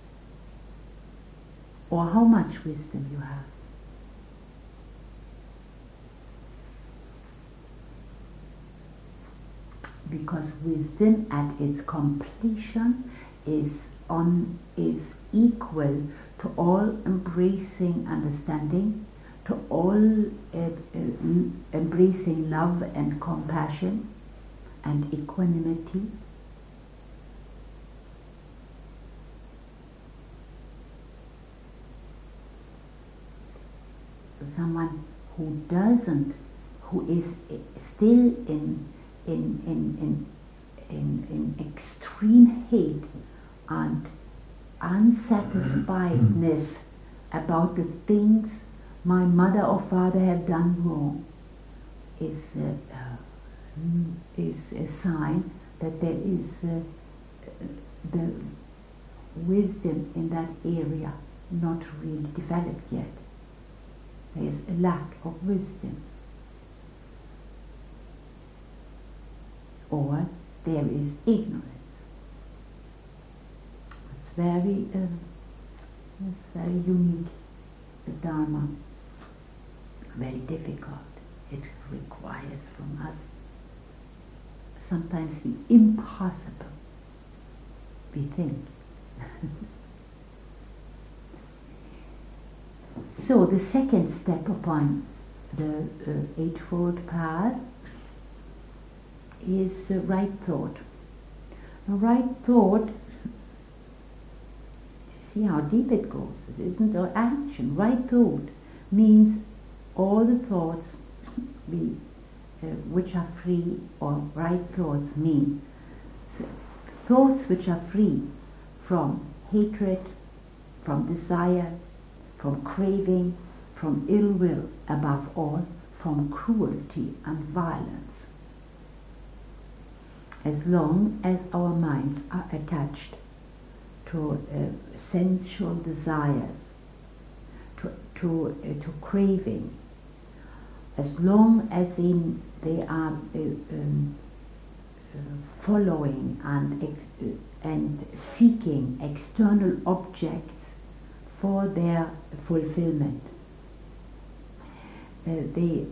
or how much wisdom you have. Because wisdom at its completion is equal to all embracing understanding, to all embracing love and compassion and equanimity. Someone who is still in extreme hate and unsatisfiedness about the things my mother or father have done wrong is a sign that there is the wisdom in that area not really developed yet. There is a lack of wisdom. Or there is ignorance. It's very unique, the Dharma, very difficult. It requires from us sometimes the impossible, we think. So the second step upon the Eightfold Path is right thought. Now, right thought, you see how deep it goes. It isn't an action. Right thought means all the thoughts which are free, or right thoughts mean thoughts which are free from hatred, from desire, from craving, from ill will, above all, from cruelty and violence. As long as our minds are attached to sensual desires, to craving, as long as they are following and seeking external objects for their fulfillment, they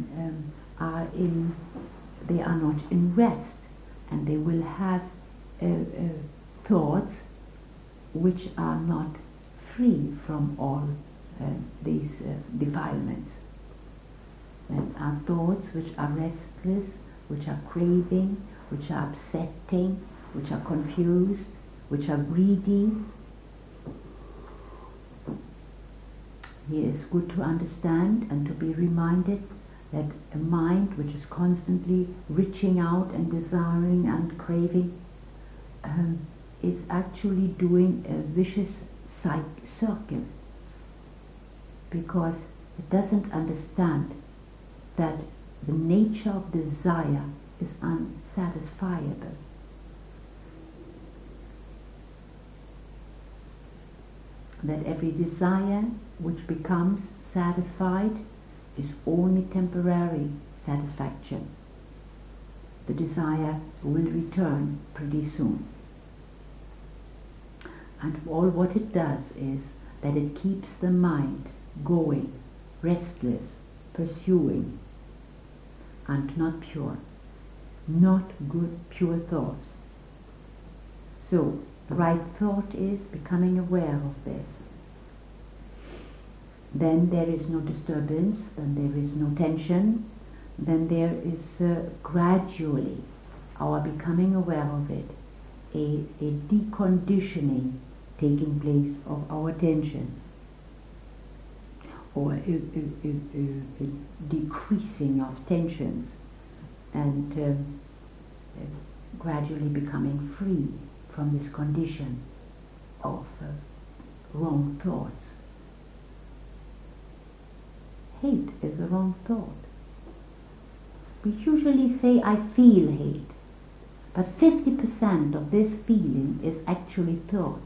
are not in rest, and they will have thoughts which are not free from all these defilements. There are thoughts which are restless, which are craving, which are upsetting, which are confused, which are greedy. Here it's good to understand and to be reminded that a mind which is constantly reaching out and desiring and craving is actually doing a vicious circle. because it doesn't understand that the nature of desire is unsatisfiable. That every desire which becomes satisfied is only temporary satisfaction. The desire will return pretty soon. And all what it does is that it keeps the mind going, restless, pursuing, and not pure, not good, pure thoughts. So, the right thought is becoming aware of this. Then there is no disturbance, then there is no tension, then there is gradually our becoming aware of it, a deconditioning taking place of our tension, or a decreasing of tensions, and gradually becoming free from this condition of wrong thoughts. Hate is a wrong thought. We usually say, I feel hate, but 50% of this feeling is actually thought.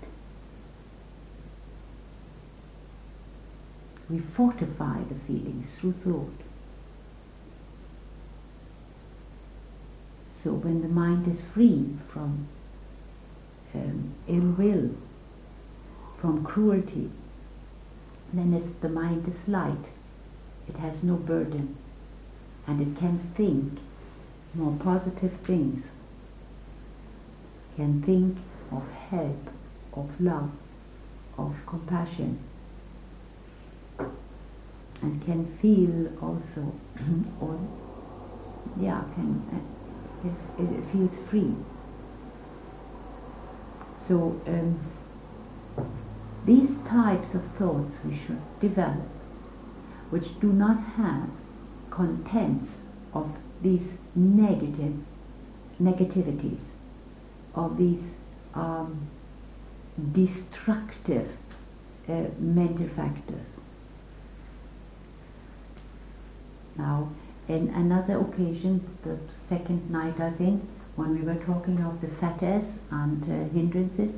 We fortify the feelings through thought. So when the mind is free from ill will, from cruelty, then the mind is light. It has no burden, and it can think more positive things. Can think of help, of love, of compassion, and can feel also, it feels free. So these types of thoughts we should develop, which do not have contents of these negativities, of these destructive mental factors. Now, in another occasion, the second night I think, when we were talking of the fetters and hindrances,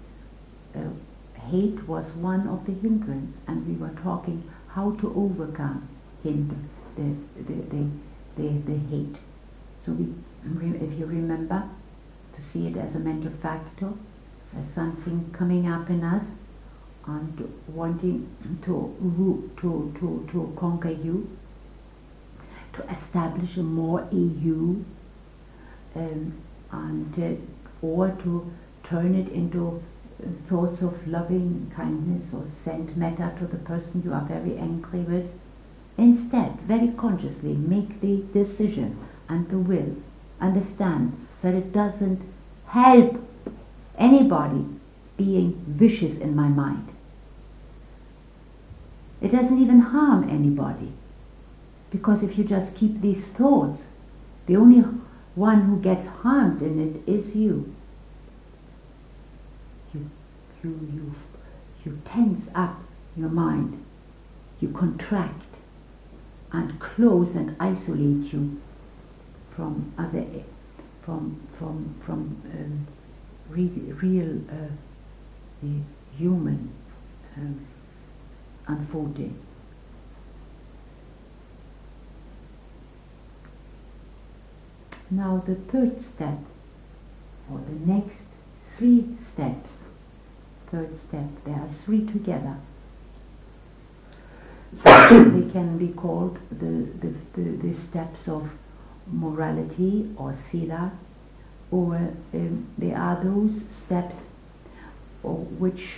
hate was one of the hindrances, and we were talking how to overcome the hate. So if you remember, to see it as a mental factor, as something coming up in us and wanting to conquer you, to establish a more EU, or to turn it into thoughts of loving kindness, or send metta to the person you are very angry with. Instead, very consciously make the decision and the will, understand that it doesn't help anybody being vicious in my mind. It doesn't even harm anybody, because if you just keep these thoughts, the only one who gets harmed in it is you. You tense up your mind, you contract and close and isolate you from other, real the human unfolding. Now the third step, or the next 3 steps, third step, there are 3 together. They can be called the steps of morality or sila, or they are those steps which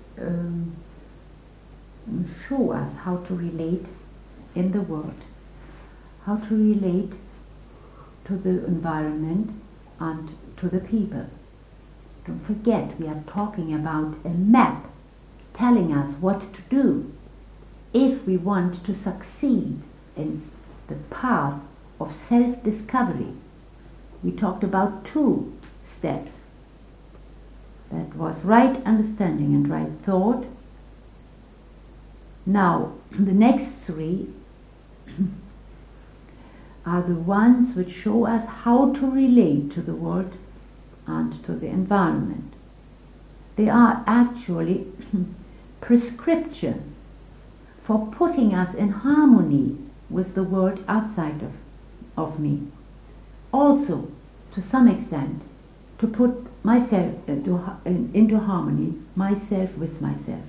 show us how to relate in the world, how to relate to the environment and to the people. Don't forget, we are talking about a map telling us what to do if we want to succeed in the path of self-discovery. We talked about 2 steps. That was right understanding and right thought. Now, the next three are the ones which show us how to relate to the world and to the environment. They are actually prescription for putting us in harmony with the world outside of me. Also, to some extent, to put myself into harmony, myself with myself.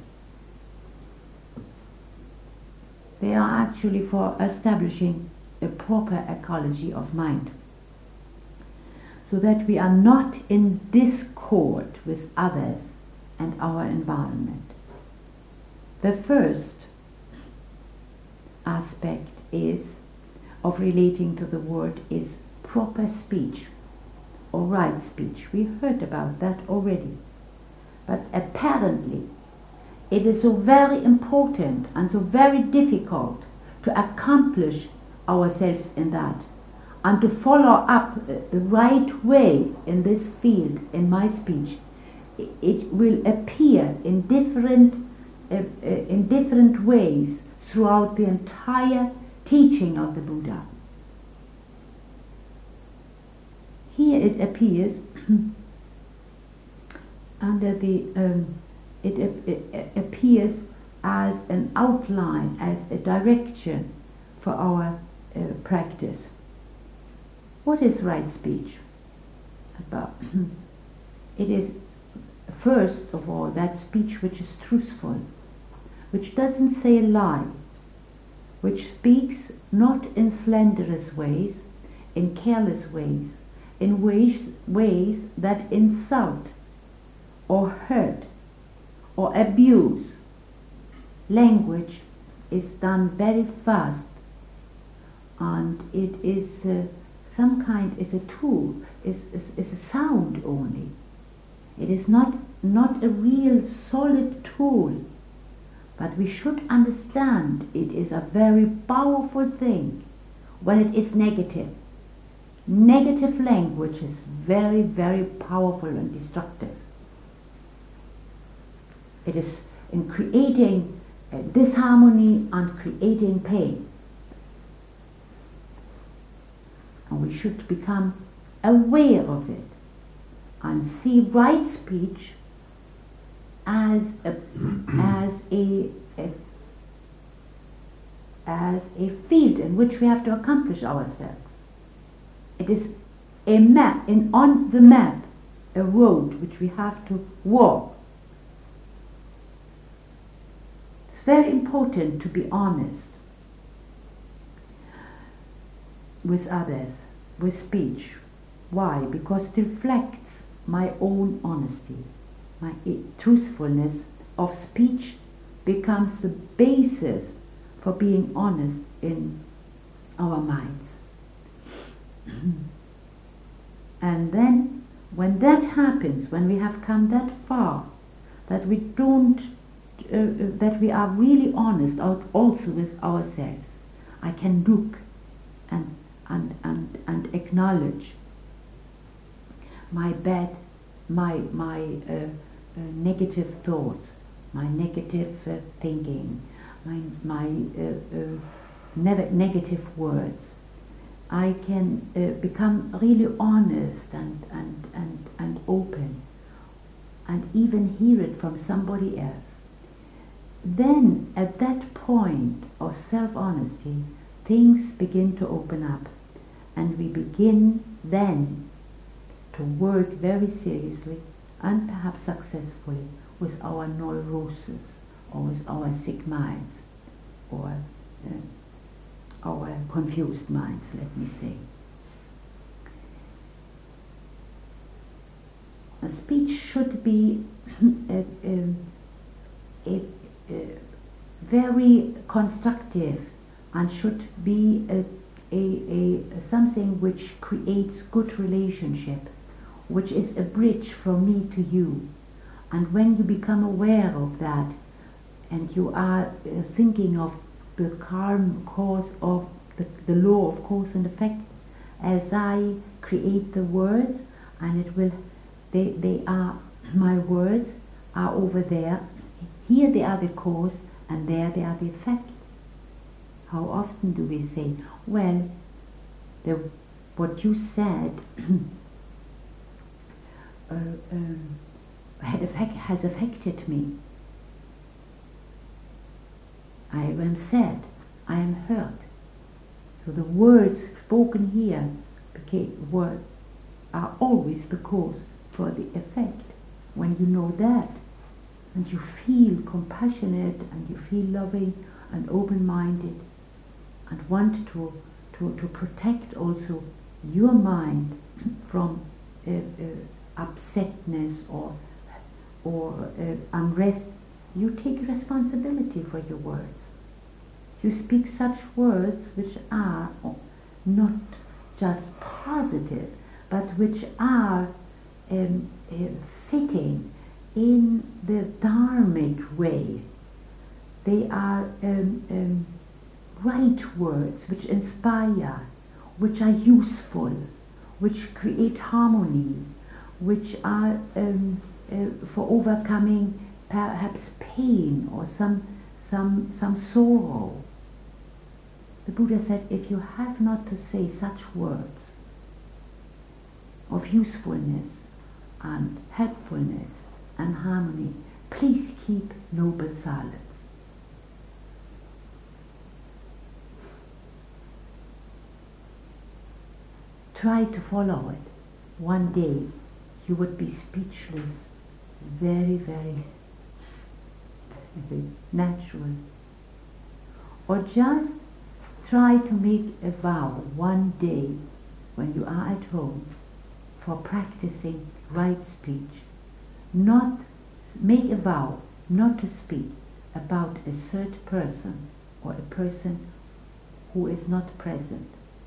They are actually for establishing a proper ecology of mind, so that we are not in discord with others and our environment. The first aspect of relating to the world is proper speech or right speech. We heard about that already. But apparently it is so very important and so very difficult to accomplish ourselves in that and to follow up the right way in this field, in my speech. It will appear in different ways throughout the entire teaching of the Buddha. Here it appears under the it appears as an outline, as a direction for our practice. What is right speech about? It is, first of all, that speech which is truthful, which doesn't say a lie, which speaks not in slanderous ways, in careless ways, in ways that insult or hurt or abuse. Language is done very fast, and it is is a tool, is a sound only. It is not a real solid tool, but we should understand it is a very powerful thing when it is negative. Negative language is very, very powerful and destructive. It is in creating disharmony and creating pain. And we should become aware of it and see right speech as a field in which we have to accomplish ourselves. It is a map, on the map, a road which we have to walk. It's very important to be honest with others, with speech. Why? Because it reflects my own honesty. My truthfulness of speech becomes the basis for being honest in our minds. And then when that happens, when we have come that far, that we don't that we are really honest also with ourselves, I can look and acknowledge my bad, my negative thoughts, my negative thinking, my negative words. I can become really honest and open, and even hear it from somebody else. Then at that point of self-honesty, things begin to open up, and we begin then to work very seriously and perhaps successfully with our neurosis, or with our sick minds, or our confused minds, let me say. A speech should be a very constructive, and should be something which creates good relationship, which is a bridge from me to you. And when you become aware of that, and you are thinking of the calm cause of the law of cause and effect, as I create the words, and it will, they are, my words are over there, here they are the cause, and there they are the effect. How often do we say, well, what you said has affected me. I am sad, I am hurt. So the words spoken here are always the cause for the effect. When you know that, and you feel compassionate, and you feel loving and open-minded, and want to protect also your mind from upsetness or unrest, you take responsibility for your words. You speak such words which are not just positive, but which are fitting in the dharmic way. They are right words which inspire, which are useful, which create harmony, which are for overcoming perhaps pain or some sorrow. The Buddha said, if you have not to say such words of usefulness and helpfulness and harmony, please keep noble silence. Try to follow it. One day you would be speechless, very, very natural. Or just try to make a vow one day when you are at home for practicing right speech. Not make a vow not to speak about a third person or a person who is not present,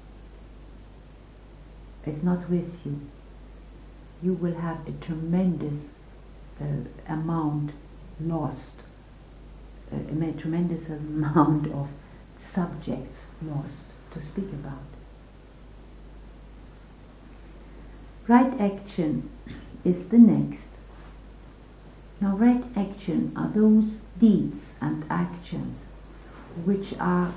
is not with you. You will have a tremendous amount lost, a tremendous amount of subjects lost to speak about. Right action is the next. Now, right action are those deeds and actions which are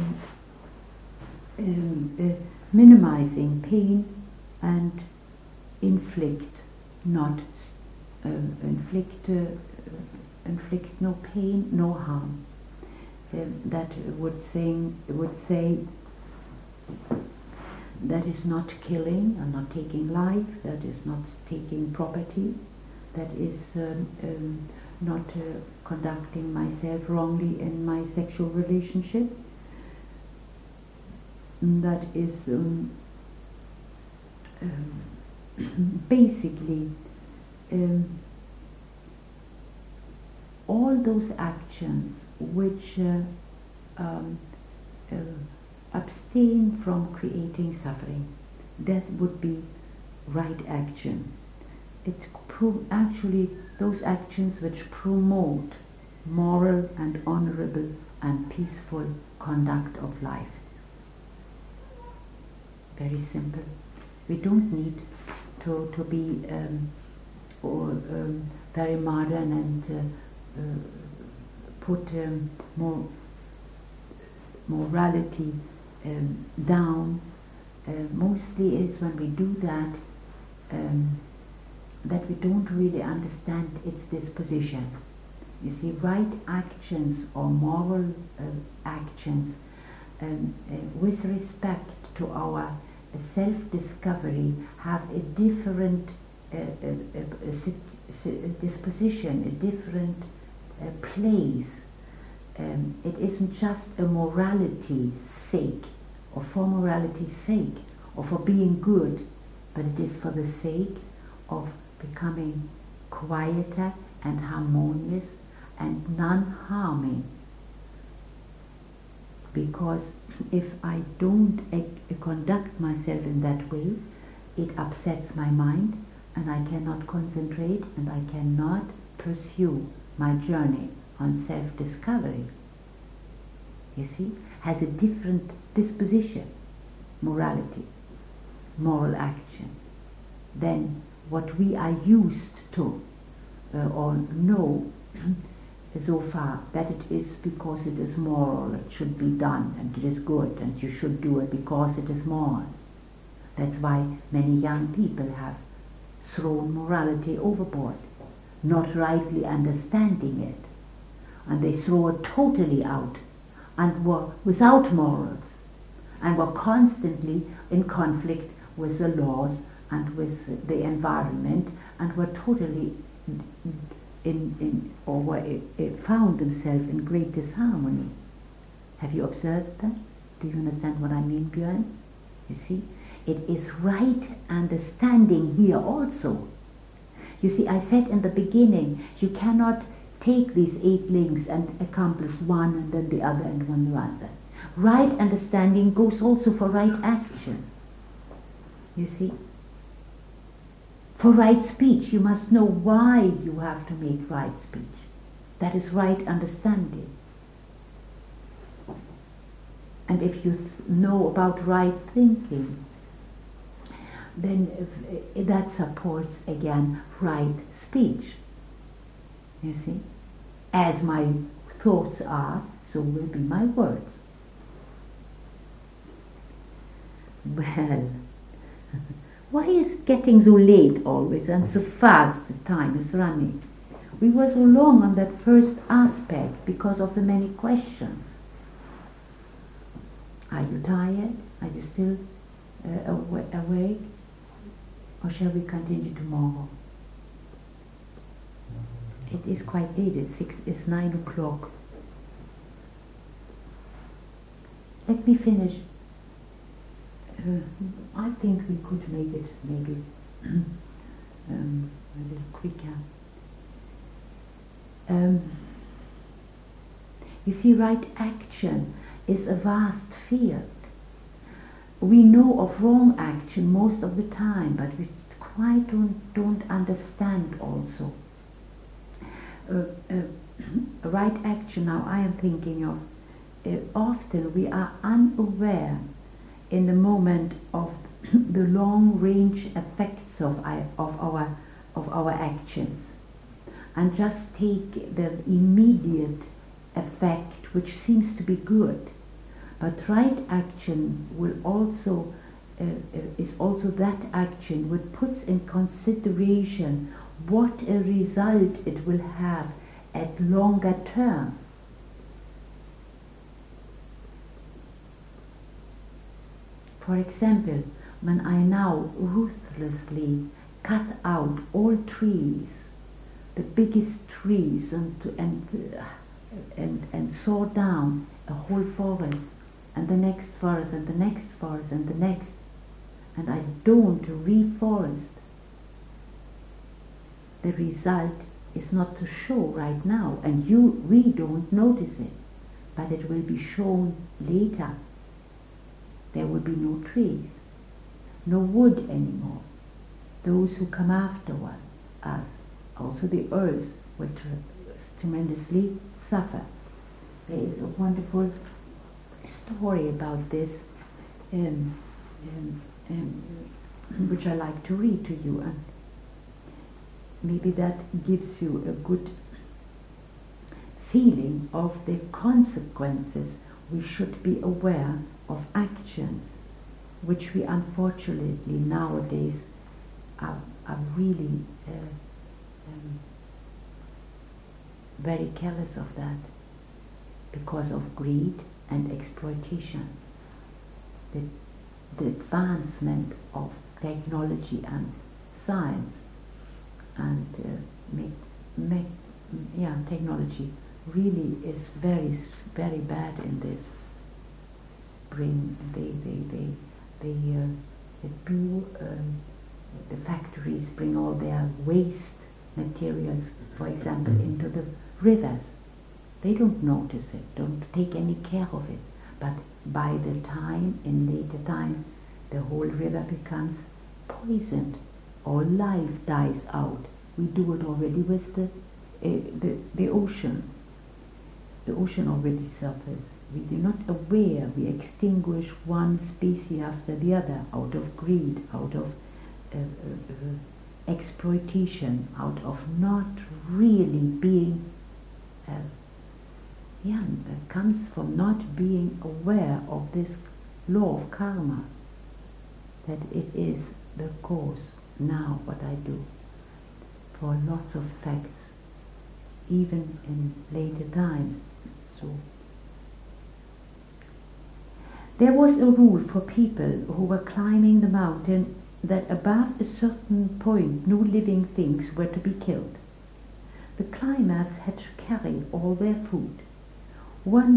minimizing pain and inflict no pain, no harm. That would say that is not killing and not taking life, that is not taking property, that is not conducting myself wrongly in my sexual relationship, that is basically all those actions which abstain from creating suffering. That would be right action. Actually those actions which promote moral and honorable and peaceful conduct of life. Very simple. We don't need to be very modern and put more morality down. Mostly is when we do that that we don't really understand its disposition. You see, right actions or moral actions with respect to our self-discovery have a different disposition, a different place. It isn't just a morality sake or for morality's sake or for being good, but it is for the sake of becoming quieter and harmonious and non-harming. Because if I don't conduct myself in that way, it upsets my mind and I cannot concentrate and I cannot pursue my journey on self-discovery. You see, has a different disposition, morality, moral action, than what we are used to or know so far that it is because it is moral, it should be done, and it is good, and you should do it because it is moral. That's why many young people have thrown morality overboard, not rightly understanding it, and they throw it totally out and were without morals and were constantly in conflict with the laws and with the environment, and were totally found themselves in great disharmony. Have you observed that? Do you understand what I mean, Björn? You see, it is right understanding here also. You see, I said in the beginning, you cannot take these 8 links and accomplish one and then the other and one the other. Right understanding goes also for right action. You see? For right speech, you must know why you have to make right speech. That is right understanding. And if you know about right thinking, then that supports again right speech. You see? As my thoughts are, so will be my words. Well, why is it getting so late always and so fast the time is running? We were so long on that first aspect because of the many questions. Are you tired? Are you still awake? Or shall we continue tomorrow? It is quite late. It's 9 o'clock. Let me finish. I think we could make it maybe a little quicker. You see, right action is a vast field. We know of wrong action most of the time, but we quite don't understand also. Right action, now I am thinking of, often we are unaware in the moment of the long-range effects of our actions, and just take the immediate effect, which seems to be good. But right action will also is also that action which puts in consideration what a result it will have at longer term. For example, when I now ruthlessly cut out all trees, the biggest trees, and saw down a whole forest, and the next forest, and the next forest, and the next, and I don't reforest, the result is not to show right now, and we don't notice it, but it will be shown later. There will be no trees, no wood anymore. Those who come after us, also the earth, will tremendously suffer. There is a wonderful story about this, which I like to read to you, and maybe that gives you a good feeling of the consequences. We should be aware of actions which we unfortunately nowadays are really very careless of that because of greed and exploitation. The advancement of technology and science and technology really is very, very bad in this. The factories bring all their waste materials, for example, into the rivers. They don't notice it, don't take any care of it, but by the time, in later times, the whole river becomes poisoned. All life dies out. We do it already with the ocean. The ocean already suffers. We are not aware. We extinguish one species after the other out of greed, out of exploitation, out of not really being comes from not being aware of this law of karma, that it is the cause now what I do for lots of facts, even in later times. So there was a rule for people who were climbing the mountain that above a certain point no living things were to be killed. The climbers had to carry all their food. One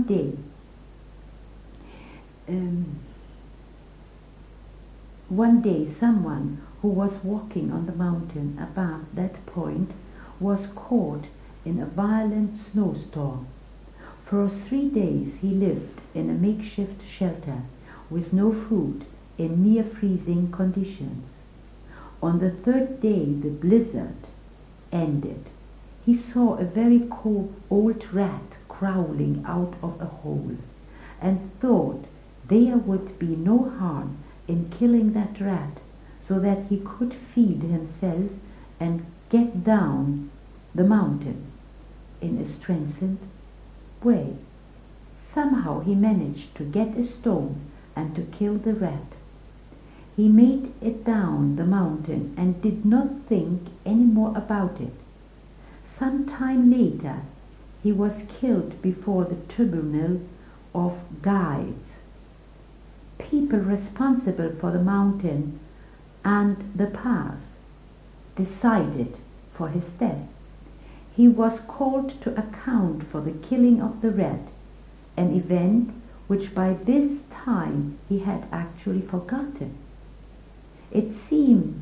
day someone who was walking on the mountain above that point was caught in a violent snowstorm. For 3 days he lived in a makeshift shelter with no food in near freezing conditions. On the 3rd day the blizzard ended. He saw a very cold old rat crawling out of a hole, and thought there would be no harm in killing that rat, so that he could feed himself and get down the mountain in a strengthened way. Somehow he managed to get a stone and to kill the rat. He made it down the mountain and did not think any more about it. Some time later he was killed before the tribunal of guides. People responsible for the mountain and the pass decided for his death. He was called to account for the killing of the rat, an event which by this time he had actually forgotten. It seems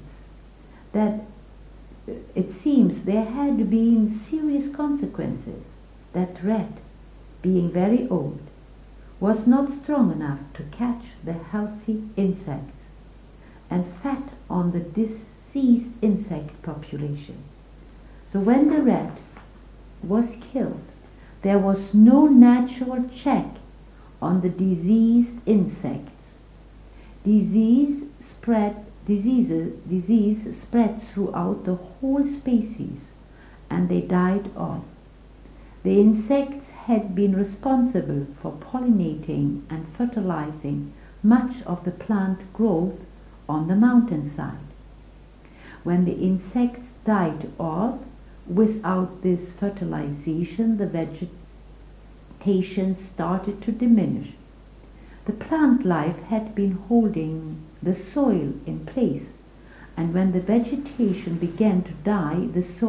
there had been serious consequences. That rat, being very old, was not strong enough to catch the healthy insects, and fed on the diseased insect population. So when the rat was killed, there was no natural check on the diseased insects. Disease spread throughout the whole species, and they died off. The insects had been responsible for pollinating and fertilizing much of the plant growth on the mountainside. When the insects died off, without this fertilization, the vegetation started to diminish. The plant life had been holding the soil in place, and when the vegetation began to die, the soil